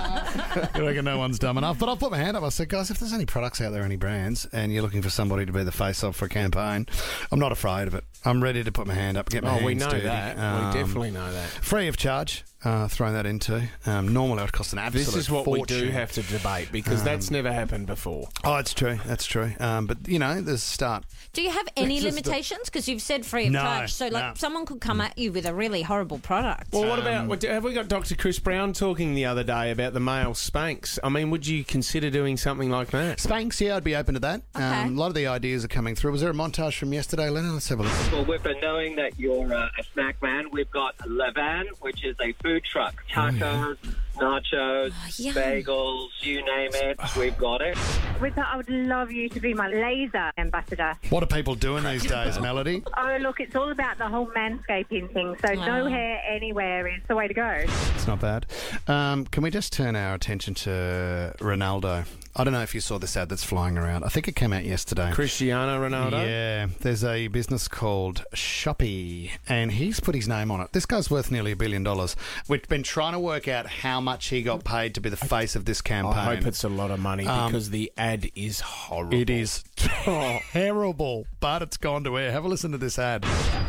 I reckon no one's dumb enough. But I put my hand up. I said, guys, if there's any products out there, any brands, and you're looking for somebody to be the face of for a campaign, I'm not afraid of it. I'm ready to put my hand up, get my Oh, hands we know dirty. that. Um, we definitely know that. Free of charge. Uh, throwing that into. Um, normally it would cost an absolute This is what fortune. we do have to debate because Um, that's never happened before. Oh, it's true. That's true. Um, but, you know, there's a start. Do you have any This is the- limitations? Because you've said free of No, charge. So, like, no. someone could come at you with a really horrible product. Well, what about what- have we got Doctor Chris Brown talking the other day about the male Spanx? I mean, would you consider doing something like that? Spanx, yeah, I'd be open to that. Um, a lot of the ideas are coming through. Was there a montage from yesterday, Lennon? Let's have a look. Well, we've been knowing that you're uh, a snack man. We've got Levan, which is a food truck. Tacos, nachos, yum. bagels, you name it, we've got it. With that, I would love you to be my laser ambassador. What are people doing these days, Melody? Oh, look, it's all about the whole manscaping thing, so no Wow. hair anywhere is the way to go. It's not bad. Um, can we just turn our attention to Ronaldo? I don't know if you saw this ad that's flying around. I think it came out yesterday. Cristiano Ronaldo? Yeah, there's a business called Shopee, and he's put his name on it. This guy's worth nearly a billion dollars. We've been trying to work out how much he got paid to be the face of this campaign. I hope it's a lot of money Um, because the ad is horrible. It is terrible, but it's gone to air. Have a listen to this ad.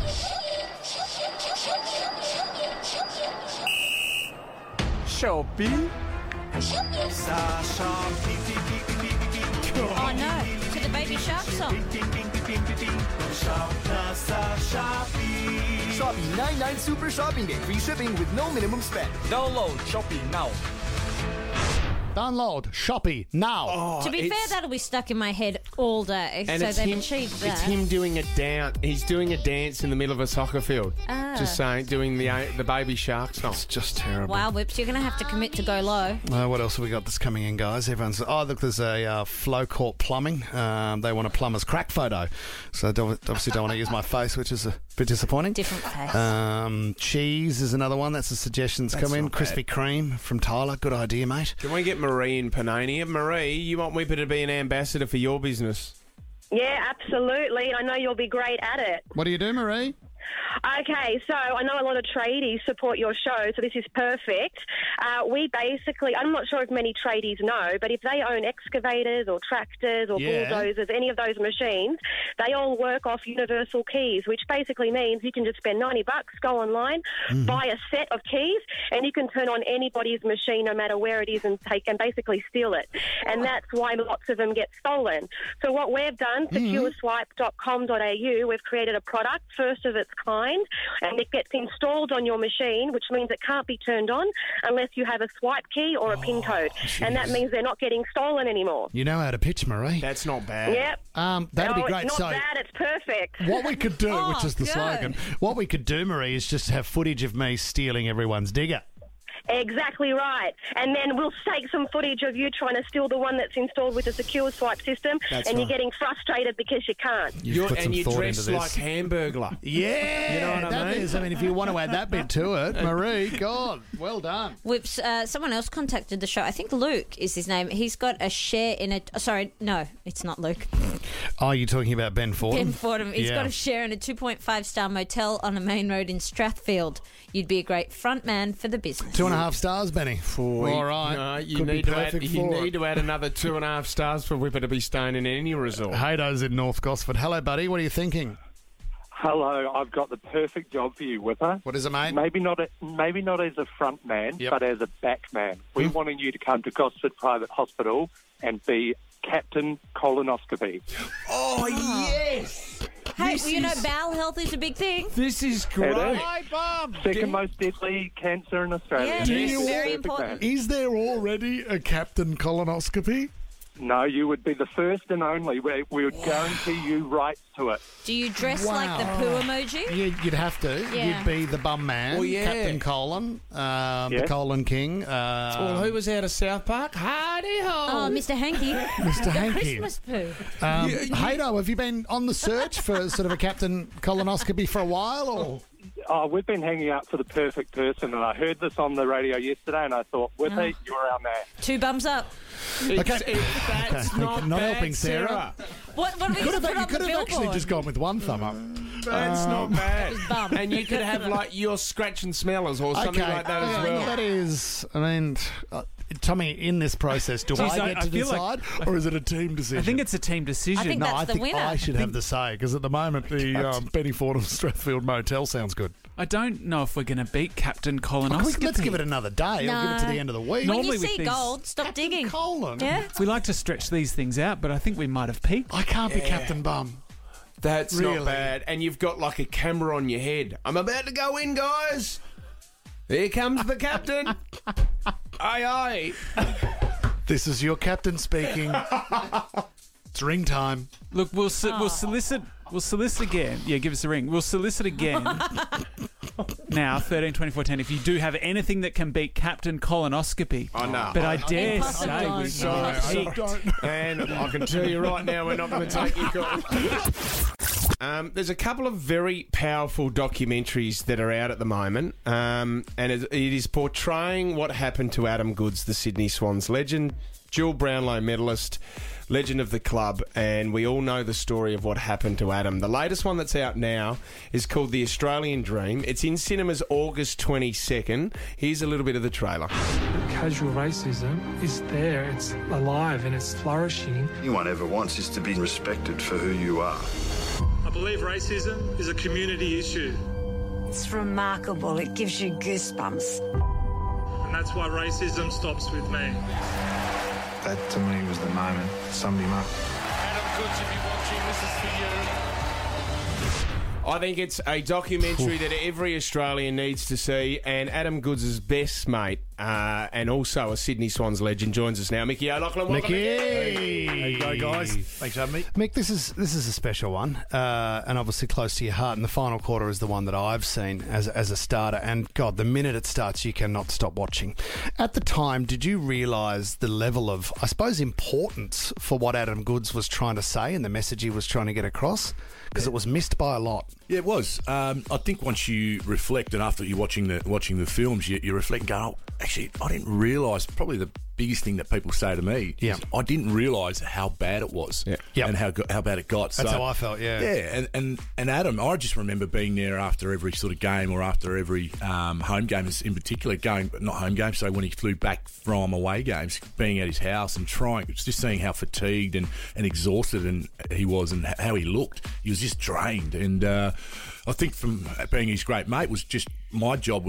Shopee. Oh, no. To the Baby Shark song. Shopee ninety-nine Super Shopping Day. Free shipping with no minimum spend. Download Shopee now. Download Shopee now. to be fair, that'll be stuck in my head all day. And so it's they've him, achieved that. it's him doing a dance. He's doing a dance in the middle of a soccer field. Ah. Just saying, doing the the Baby Shark song. It's just terrible. Wow, Whips, you're going to have to commit to go low. Uh, what else have we got that's coming in, guys? Everyone's oh look, there's a uh, Flowcorp Plumbing. Um, they want a plumber's crack photo, so they don't- obviously don't want to use my face, which is a bit disappointing. Different face. Um, cheese is another one. That's a suggestion that's That's come in. not Krispy Kreme from Tyler. Good idea, mate. Can we get Marie in Panania? Marie, you want Whipper to be an ambassador for your business? Yeah, absolutely. I know you'll be great at it. What do you do, Marie? Okay, so I know a lot of tradies support your show, so this is perfect. Uh, we basically, I'm not sure if many tradies know, but if they own excavators or tractors or Yeah. bulldozers, any of those machines, they all work off universal keys, which basically means you can just spend ninety bucks, go online, Mhm. buy a set of keys, and you can turn on anybody's machine, no matter where it is, and take and basically steal it. And that's why lots of them get stolen. So what we've done, secure swipe dot com dot a u, we've created a product, first of its kind, and it gets installed on your machine, which means it can't be turned on unless you have a swipe key or a pin code, and that means they're not getting stolen anymore. You know how to pitch, Marie. That's not bad. Yep. Um, that'd no, be great. It's not So bad, it's perfect. what we could do, Oh, which is the good. slogan, what we could do, Marie, is just have footage of me stealing everyone's digger. Exactly right. And then we'll take some footage of you trying to steal the one that's installed with a secure swipe system, That's and you're right. getting frustrated because you can't. You've put and some you thought dress into this. like Hamburglar. Yeah, You know what I that mean? is. I mean, if you want to add that bit to it, Marie, God, well done. We've, uh, someone else contacted the show. I think Luke is his name. He's got a share in a. oh, Sorry, no, it's not Luke. Oh, you're talking about Ben Fordham? Ben Fordham. He's Yeah. got a share in a two point five star motel on a main road in Strathfield. You'd be a great front man for the business. Two and a half stars, Benny. All right. No, you Could be need to add. perfect You for need it. to add another two and a half stars for Whipper to be staying in any resort. Haydo's in North Gosford. Hello, buddy. What are you thinking? Hello, I've got the perfect job for you, Whipper. What is it, mate? Maybe not, a, maybe not as a front man, Yep. but as a back man. We're wanting you to come to Gosford Private Hospital and be Captain Colonoscopy. Oh yes! Hey, This well, you know, is- bowel health is a big thing. This is It great. is. Bum. Second most deadly cancer in Australia. Yeah, Do it's you- very Perfect important. man. Is there already a Captain Colonoscopy? No, you would be the first and only. We, we would guarantee you rights to it. Do you dress like the Wow. poo emoji? You, you'd have to. Yeah. You'd be the bum man, Well, yeah. Captain Colon, um, the Yeah. Colon King. Uh, Well, who was out of South Park? Hardy ho! Oh, Mister Hanky. Mister The Hanky. Christmas poo. Um, Haydo, have you been on the search for sort of a Captain Colonoscopy for a while? Or? Oh, we've been hanging out for the perfect person, and I heard this on the radio yesterday, and I thought, Whipper, Oh. you're our man. Two bums up. It's, Okay. it's, that's Okay, not, not bad, helping Sarah. What, what are we You could going have, to put you on could the have actually billboard? just gone with one thumb up. That's Um, not bad. Just bum. And you could have like your scratch and smellers or something Okay, like that as yeah, well. that is, I mean, uh, Tommy, in this process, do Geez, I I- get I to feel decide, like- or is it a team decision? I think it's a team decision. I think no, that's I the think winner. I should have the say, because at the moment, the um, Benny Fordham Strathfield Motel sounds good. I don't know if we're going to beat Captain Oh, can Colonoscopy. we, let's give it another day. I'll give it to No. the end of the week. When Normally you with see these- gold, stop digging. Colon. Yeah. We like to stretch these things out, but I think we might have peaked. I can't be Captain Bum. That's Really? not bad. And you've got like a camera on your head. I'm about to go in, guys. Here comes the captain. Aye, aye. This is your captain speaking. It's ring time. Look, we'll so- we'll solicit we'll solicit again. Yeah, give us a ring. We'll solicit again. Now, thirteen twenty-four ten. If you do have anything that can beat Captain Colonoscopy, Oh, no. but I, I- dare Impossible. say we Sorry, might have I peaked. don't. And I can tell you right now, we're not going to take your call. Um, there's a couple of very powerful documentaries that are out at the moment, um, and it, it is portraying what happened to Adam Goodes, the Sydney Swans legend, dual Brownlow medalist, legend of the club, and we all know the story of what happened to Adam. The latest one that's out now is called The Australian Dream. It's in cinemas August twenty-second. Here's a little bit of the trailer. Casual racism is there, it's alive and it's flourishing. Anyone ever wants is to be respected for who you are. I believe racism is a community issue, It's remarkable. It gives you goosebumps. and that's why racism stops with me. That to me was the moment that summed him up. Adam Goodes, if you're watching, this is for you. I think it's a documentary that every Australian needs to see, and Adam Goodes' best mate, uh, and also a Sydney Swans legend, joins us now. Mickey O'Loughlin, welcome. Mickey! There you go, guys. Thanks for having me. Mick, this is this is a special one, uh, and obviously close to your heart. And the final quarter is the one that I've seen as as a starter. And God, the minute it starts, you cannot stop watching. At the time, did you realise the level of, I suppose, importance for what Adam Goodes was trying to say and the message he was trying to get across? Because it was missed by a lot. Yeah, it was. Um, I think once you reflect, and after you're watching the watching the films, you, you reflect and go, oh, actually, I didn't realise, probably the biggest thing that people say to me Yeah. is I didn't realise how bad it was Yep. and how go- how bad it got. That's So- how I felt, yeah. Yeah, and, and, and Adam, I just remember being there after every sort of game or after every um, home game in particular, going, not home games, so when he flew back from away games, being at his house and trying, just seeing how fatigued and, and exhausted and he was and how he looked. He was just drained. And uh, I think from being his great mate was just, my job was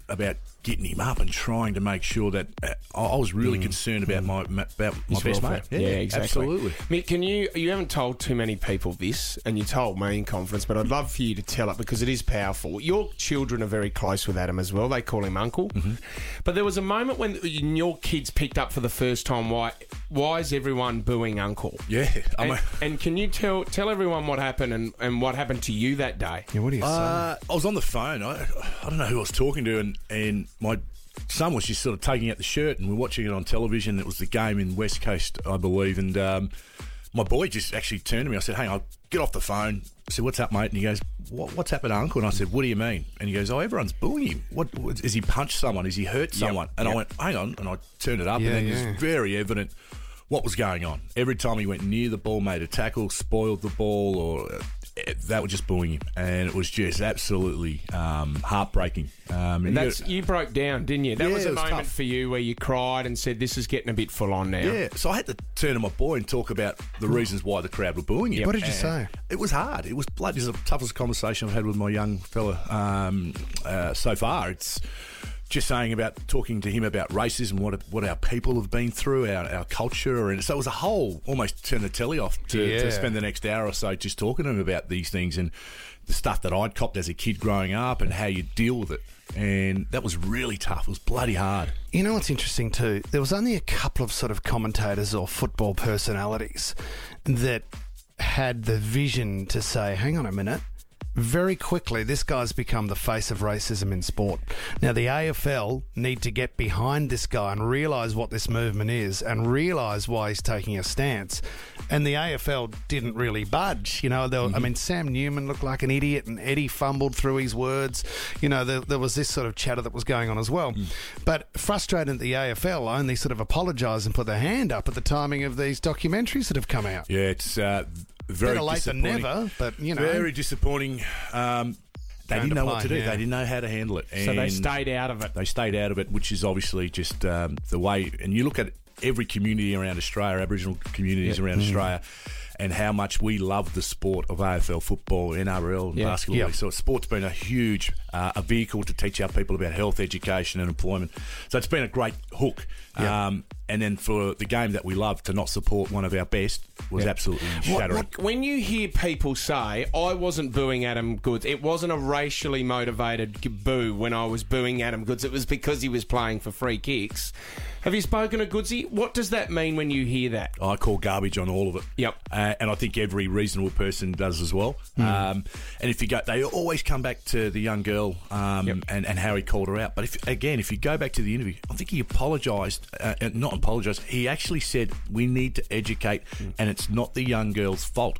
about getting him up and trying to make sure that uh, I I was really concerned about my ma- about my His best welfare. mate. Yeah, exactly. Absolutely. Mick, can you? You haven't told too many people this, and you told me in conference, but I'd love for you to tell it because it is powerful. Your children are very close with Adam as well. They call him Uncle. Mm-hmm. But there was a moment when your kids picked up for the first time why why is everyone booing Uncle? Yeah, I'm and, a- and can you tell tell everyone what happened and, and what happened to you that day? Yeah, what do you Uh, I was on the phone. I, I don't know who I was talking to, and, and my son was just sort of taking out the shirt, and we're watching it on television. It was the game in West Coast, I believe, and um, my boy just actually turned to me. I said, "Hang on, get off the phone." I said, "What's up, mate?" And he goes, what, "What's happened to Uncle?" And I said, "What do you mean?" And he goes, "Oh, everyone's booing him. What, what is he punched someone? Is he hurt someone?" Yep, And yep. I went, "Hang on," and I turned it up, Yeah, and then yeah. it was very evident what was going on. Every time he went near the ball, made a tackle, spoiled the ball, or uh, that was just booing him, and it was just absolutely um, heartbreaking. Um, And you that's you broke down, didn't you? That Yeah, was a it was moment tough. for you where you cried and said, "This is getting a bit full on now." Yeah, so I had to turn to my boy and talk about the reasons why the crowd were booing him. What did you And say? It was hard. It was bloody. It was the toughest conversation I've had with my young fella um, uh, so far. It's just saying about talking to him about racism, what what our people have been through, our, our culture, and so it was a whole almost turn the telly off to, Yeah. to spend the next hour or so just talking to him about these things and the stuff that I'd copped as a kid growing up and how you deal with it. And that was really tough. It was bloody hard. You know what's interesting too? There was only a couple of sort of commentators or football personalities that had the vision to say, hang on a minute, very quickly this guy's become the face of racism in sport. Now the A F L need to get behind this guy and realise what this movement is and realise why he's taking a stance. And the A F L didn't really budge. You know, there, I mean, Sam Newman looked like an idiot and Eddie fumbled through his words. You know, there, there was this sort of chatter that was going on as well. But frustrated that the A F L only sort of apologised and put their hand up at the timing of these documentaries that have come out. Yeah, it's uh, very Better late than disappointing. never, but, you know. Very disappointing. Um, they Going didn't to know play, what to do. yeah. They didn't know how to handle it. So they And stayed out of it. They stayed out of it, which is obviously just um, the way. And you look at every community around Australia, Aboriginal communities Yep. around Mm. Australia, and how much we love the sport of A F L football, N R L, and Yeah. basketball. Yep. league. So sport's been a huge uh, a vehicle to teach our people about health, education, and employment. So it's been a great hook. Um, and then for the game that we love to not support one of our best was Yeah. absolutely What- shattering. what- when you hear people say, I wasn't booing Adam Goods, it wasn't a racially motivated g- boo when I was booing Adam Goods, it was because he was playing for free kicks. Have you spoken to Goodsy? What does that mean when you hear that? I call garbage on all of it. Yep. Uh, and I think every reasonable person does as well. Mm. Um, and if you go, they always come back to the young girl um, and, and how he called her out. But if again, if you go back to the interview, I think he apologised, uh, uh, not apologised, he actually said we need to educate Mm. and it's not the young girl's fault.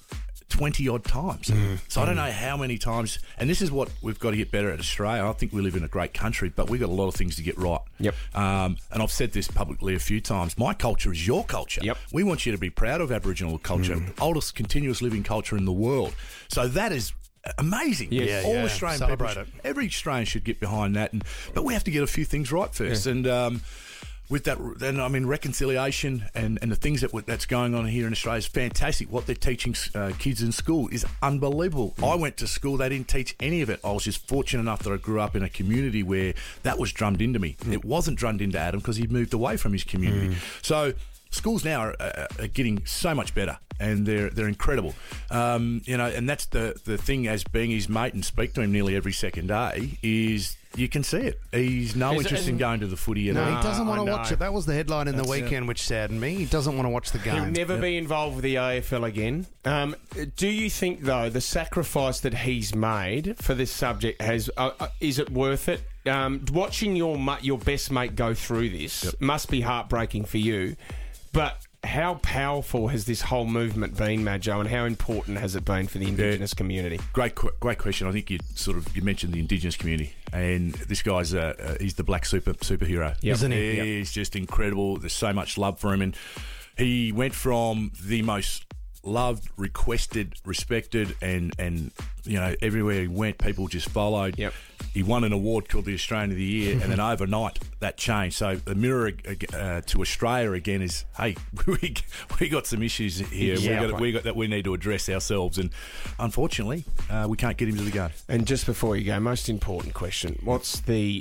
twenty odd times. Mm. So I don't know how many times, and this is what we've got to get better at Australia. I think we live in a great country, but we've got a lot of things to get right. Yep. Um, and I've said this publicly a few times. My culture is your culture. Yep. We want you to be proud of Aboriginal culture, oldest continuous living culture in the world. So that is amazing. Yes. Yeah, All yeah. Australian Celebrate people, it. every Australian should get behind that. And but we have to get a few things right first. Yeah. And um, with that, then I mean reconciliation and, and the things that that's going on here in Australia is fantastic. What they're teaching uh, kids in school is unbelievable. I went to school; they didn't teach any of it. I was just fortunate enough that I grew up in a community where that was drummed into me. It wasn't drummed into Adam because he'd moved away from his community. So schools now are, uh, are getting so much better, and they're they're incredible. Um, you know, and that's the the thing as being his mate and speak to him nearly every second day is. You can see it. He's no Is it- interest in going to the footy at No, all. he doesn't want I to watch know. it. That was the headline in That's the it. weekend, which saddened me. He doesn't want to watch the game. He'll never Yep. be involved with the A F L again. Um, do you think, though, the sacrifice that he's made for this subject has uh, uh, is it worth it? Um, watching your ma- your best mate go through this must be heartbreaking for you. But how powerful has this whole movement been, Majo, and how important has it been for the Indigenous community? Great, qu- great question. I think you sort of you mentioned the Indigenous community, and this guy's uh, uh, he's the black super superhero, Yep. Isn't he? He's just incredible. There's so much love for him, and he went from the most loved, requested, respected, and and you know everywhere he went, people just followed. Yep. He won an award called the Australian of the Year, and then overnight that changed. So the mirror uh, to Australia again is, hey, we we got some issues here. Yeah. we got we got that we need to address ourselves, and unfortunately, uh, we can't get him to the game. And just before you go, most important question: what's the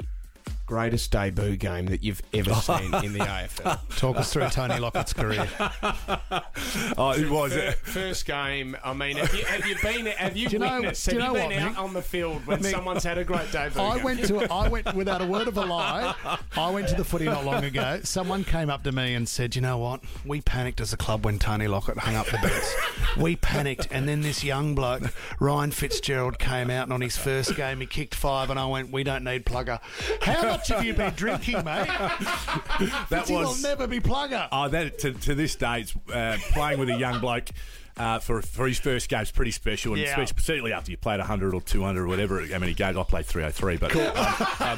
greatest debut game that you've ever seen in the A F L? Talk us through Tony Lockett's career. Oh, it was it? First game. I mean, have you, have you been? Have you Do you know- witnessed? do you have you know been what, out Mick? on the field when Mick, someone's had a great debut? I game? went to I went without a word of a lie. I went to the footy not long ago. Someone came up to me and said, "You know what? We panicked as a club when Tony Lockett hung up the boots. We panicked, and then this young bloke, Ryan Fitzgerald, came out, and on his first game he kicked five, and I went, we don't need Plugger. How much have you been drinking, mate? That Fitzy was will never be Plugger." Oh, that to, to this day, it's, uh, playing with a young bloke uh, for for his first game is pretty special, and Yeah. especially, particularly after you played one hundred or two hundred or whatever. How many games? I played three oh three, but um, um,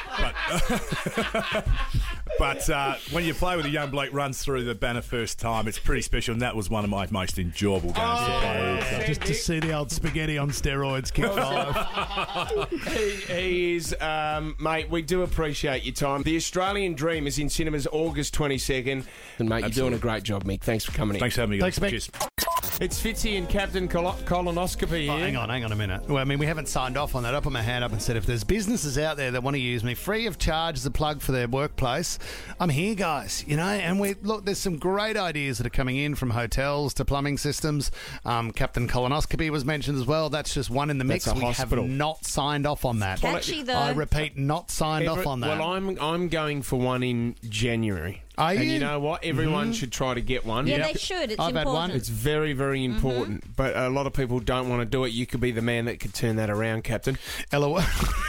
but, but uh, when you play with a young bloke runs through the banner first time, it's pretty special, and that was one of my most enjoyable games Oh, to play. with, so. Just to see the old spaghetti on steroids kick five. he, he is, um, mate. We do appreciate your time. The Australian Dream is in cinemas August twenty-second. And mate, you're Absolutely. doing a great job, Mick. Thanks for coming in. Thanks for having me. Thanks, guys. Mick. Cheers. It's Fitzy and Captain Col- Colonoscopy here. Oh, hang on, hang on a minute. Well, I mean, we haven't signed off on that. I put my hand up and said, if there's businesses out there that want to use me free of charge as a plug for their workplace, I'm here, guys. You know, and we look. There's some great ideas that are coming in, from hotels to plumbing systems. Um, Captain Colonoscopy was mentioned as well. That's just one in the mix. That's a We hospital. have not signed off on that. Catchy, though. I repeat, not signed Every- off on that. Well, I'm I'm going for one in January. Are And you? you know what? Everyone Mhm. should try to get one. Yeah, they should. It's I've had one. important. It's very, very important. But a lot of people don't want to do it. You could be the man that could turn that around, Captain. Eloise.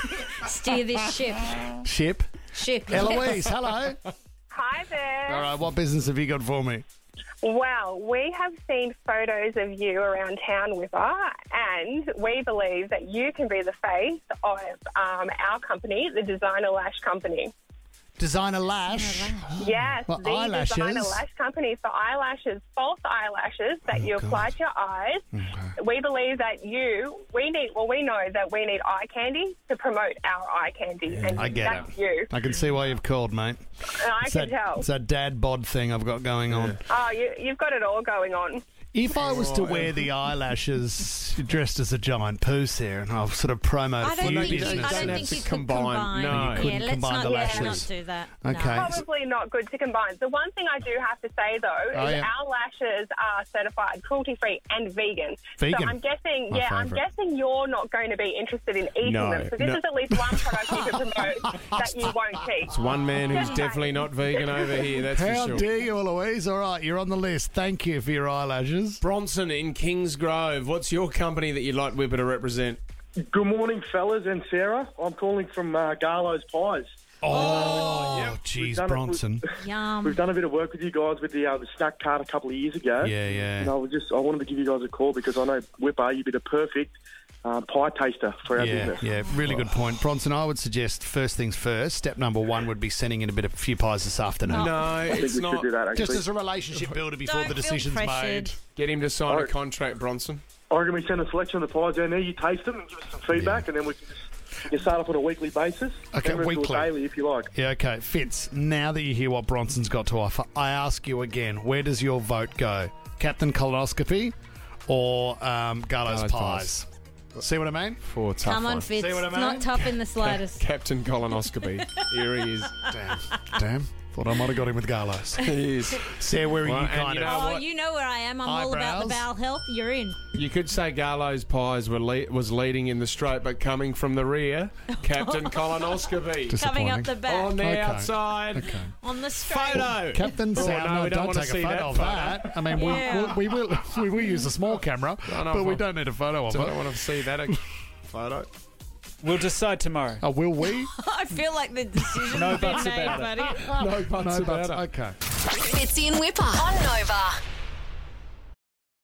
Steer this ship. Ship. Ship. Eloise, hello. Hi there. All right, what business have you got for me? Well, we have seen photos of you around town with her, and we believe that you can be the face of um, our company, the Designer Lash Company. Designer Lash. Yes, Well, the eyelashes. Designer Lash Company for eyelashes, false eyelashes that you apply to your eyes. We believe that you, we need, well, we know that we need eye candy to promote our eye candy, and I get that's it. you. I can see why you've called, mate. And I It's can that, tell. It's that dad bod thing I've got going on. Oh, you, you've got it all going on. If I was to wear the eyelashes dressed as a giant poo, Sarah, and I'll sort of promote I for don't your think you, business. I don't have think to you could combine. combine. No. You yeah, couldn't let's combine not, the yeah, lashes. not do that. Okay. No. Probably not good to combine. The one thing I do have to say, though, Oh, is yeah. our lashes are certified cruelty-free and vegan. Vegan? So I'm guessing, My yeah, I'm favourite. guessing you're not going to be interested in eating No, them. So this no. is at least one product you can promote that you won't eat. It's one man who's Just definitely saying. not vegan over here, that's How for sure. dare you, Eloise? All right, you're on the list. Thank you for your eyelashes. Bronson in Kings Grove, what's your company that you'd like Whipper to represent? Good morning, fellas and Sarah. I'm calling from uh, Garlo's Pies. Oh, We've jeez, done it- Bronson. Yum. We've done a bit of work with you guys with the, uh, the snack cart a couple of years ago. Yeah, yeah. And I was just I wanted to give you guys a call because I know Whipper, you'd be the perfect uh, pie taster for our Yeah, business. yeah, really good point. Bronson, I would suggest first things first. Step number one would be sending in a bit of a few pies this afternoon. No, I think it's we not. should do that, actually. Just as a relationship builder before Don't the feel decision's pressured. made. Get him to sign a Alright. contract, Bronson. I reckon we send a selection of the pies down there, you taste them and give us some feedback, and then we can just we can start off on a weekly basis. Okay, then we'll do it weekly. daily if you like. Yeah, okay. Fitz, now that you hear what Bronson's got to offer, I ask you again, where does your vote go? Captain Colonoscopy or um, Garlo's Garlo's Pies? See what I mean? For a tough Come on, one. Fitz. See what I It's mean? not tough in the slightest. Captain Colonoscopy. Here he is. Damn. Damn. Thought I might have got him with Garlo's. He is. Sarah, where are Well, you and kind you of? know Oh, what? you know where I am. I'm all about the Eyebrows? bowel health. You're in. You could say Garlo's Pies were le- was leading in the straight, but coming from the rear, Captain Colonoscopy. Coming up Disappointing. the back. On the Okay. outside. Okay. On the straight. Photo. Captain Oh, Sound, no, no, we don't don't wanna take see a photo that of photo. that. I mean, Yeah. we, we, we will we will use a small camera, I know, but we well, don't need a photo of I don't it. want to see that ag- photo. We'll decide tomorrow. Oh, will we? I feel like the decision No has been buts made, about it. buddy. No buts No, about but it. okay. Fitzy and Whipper on Nova.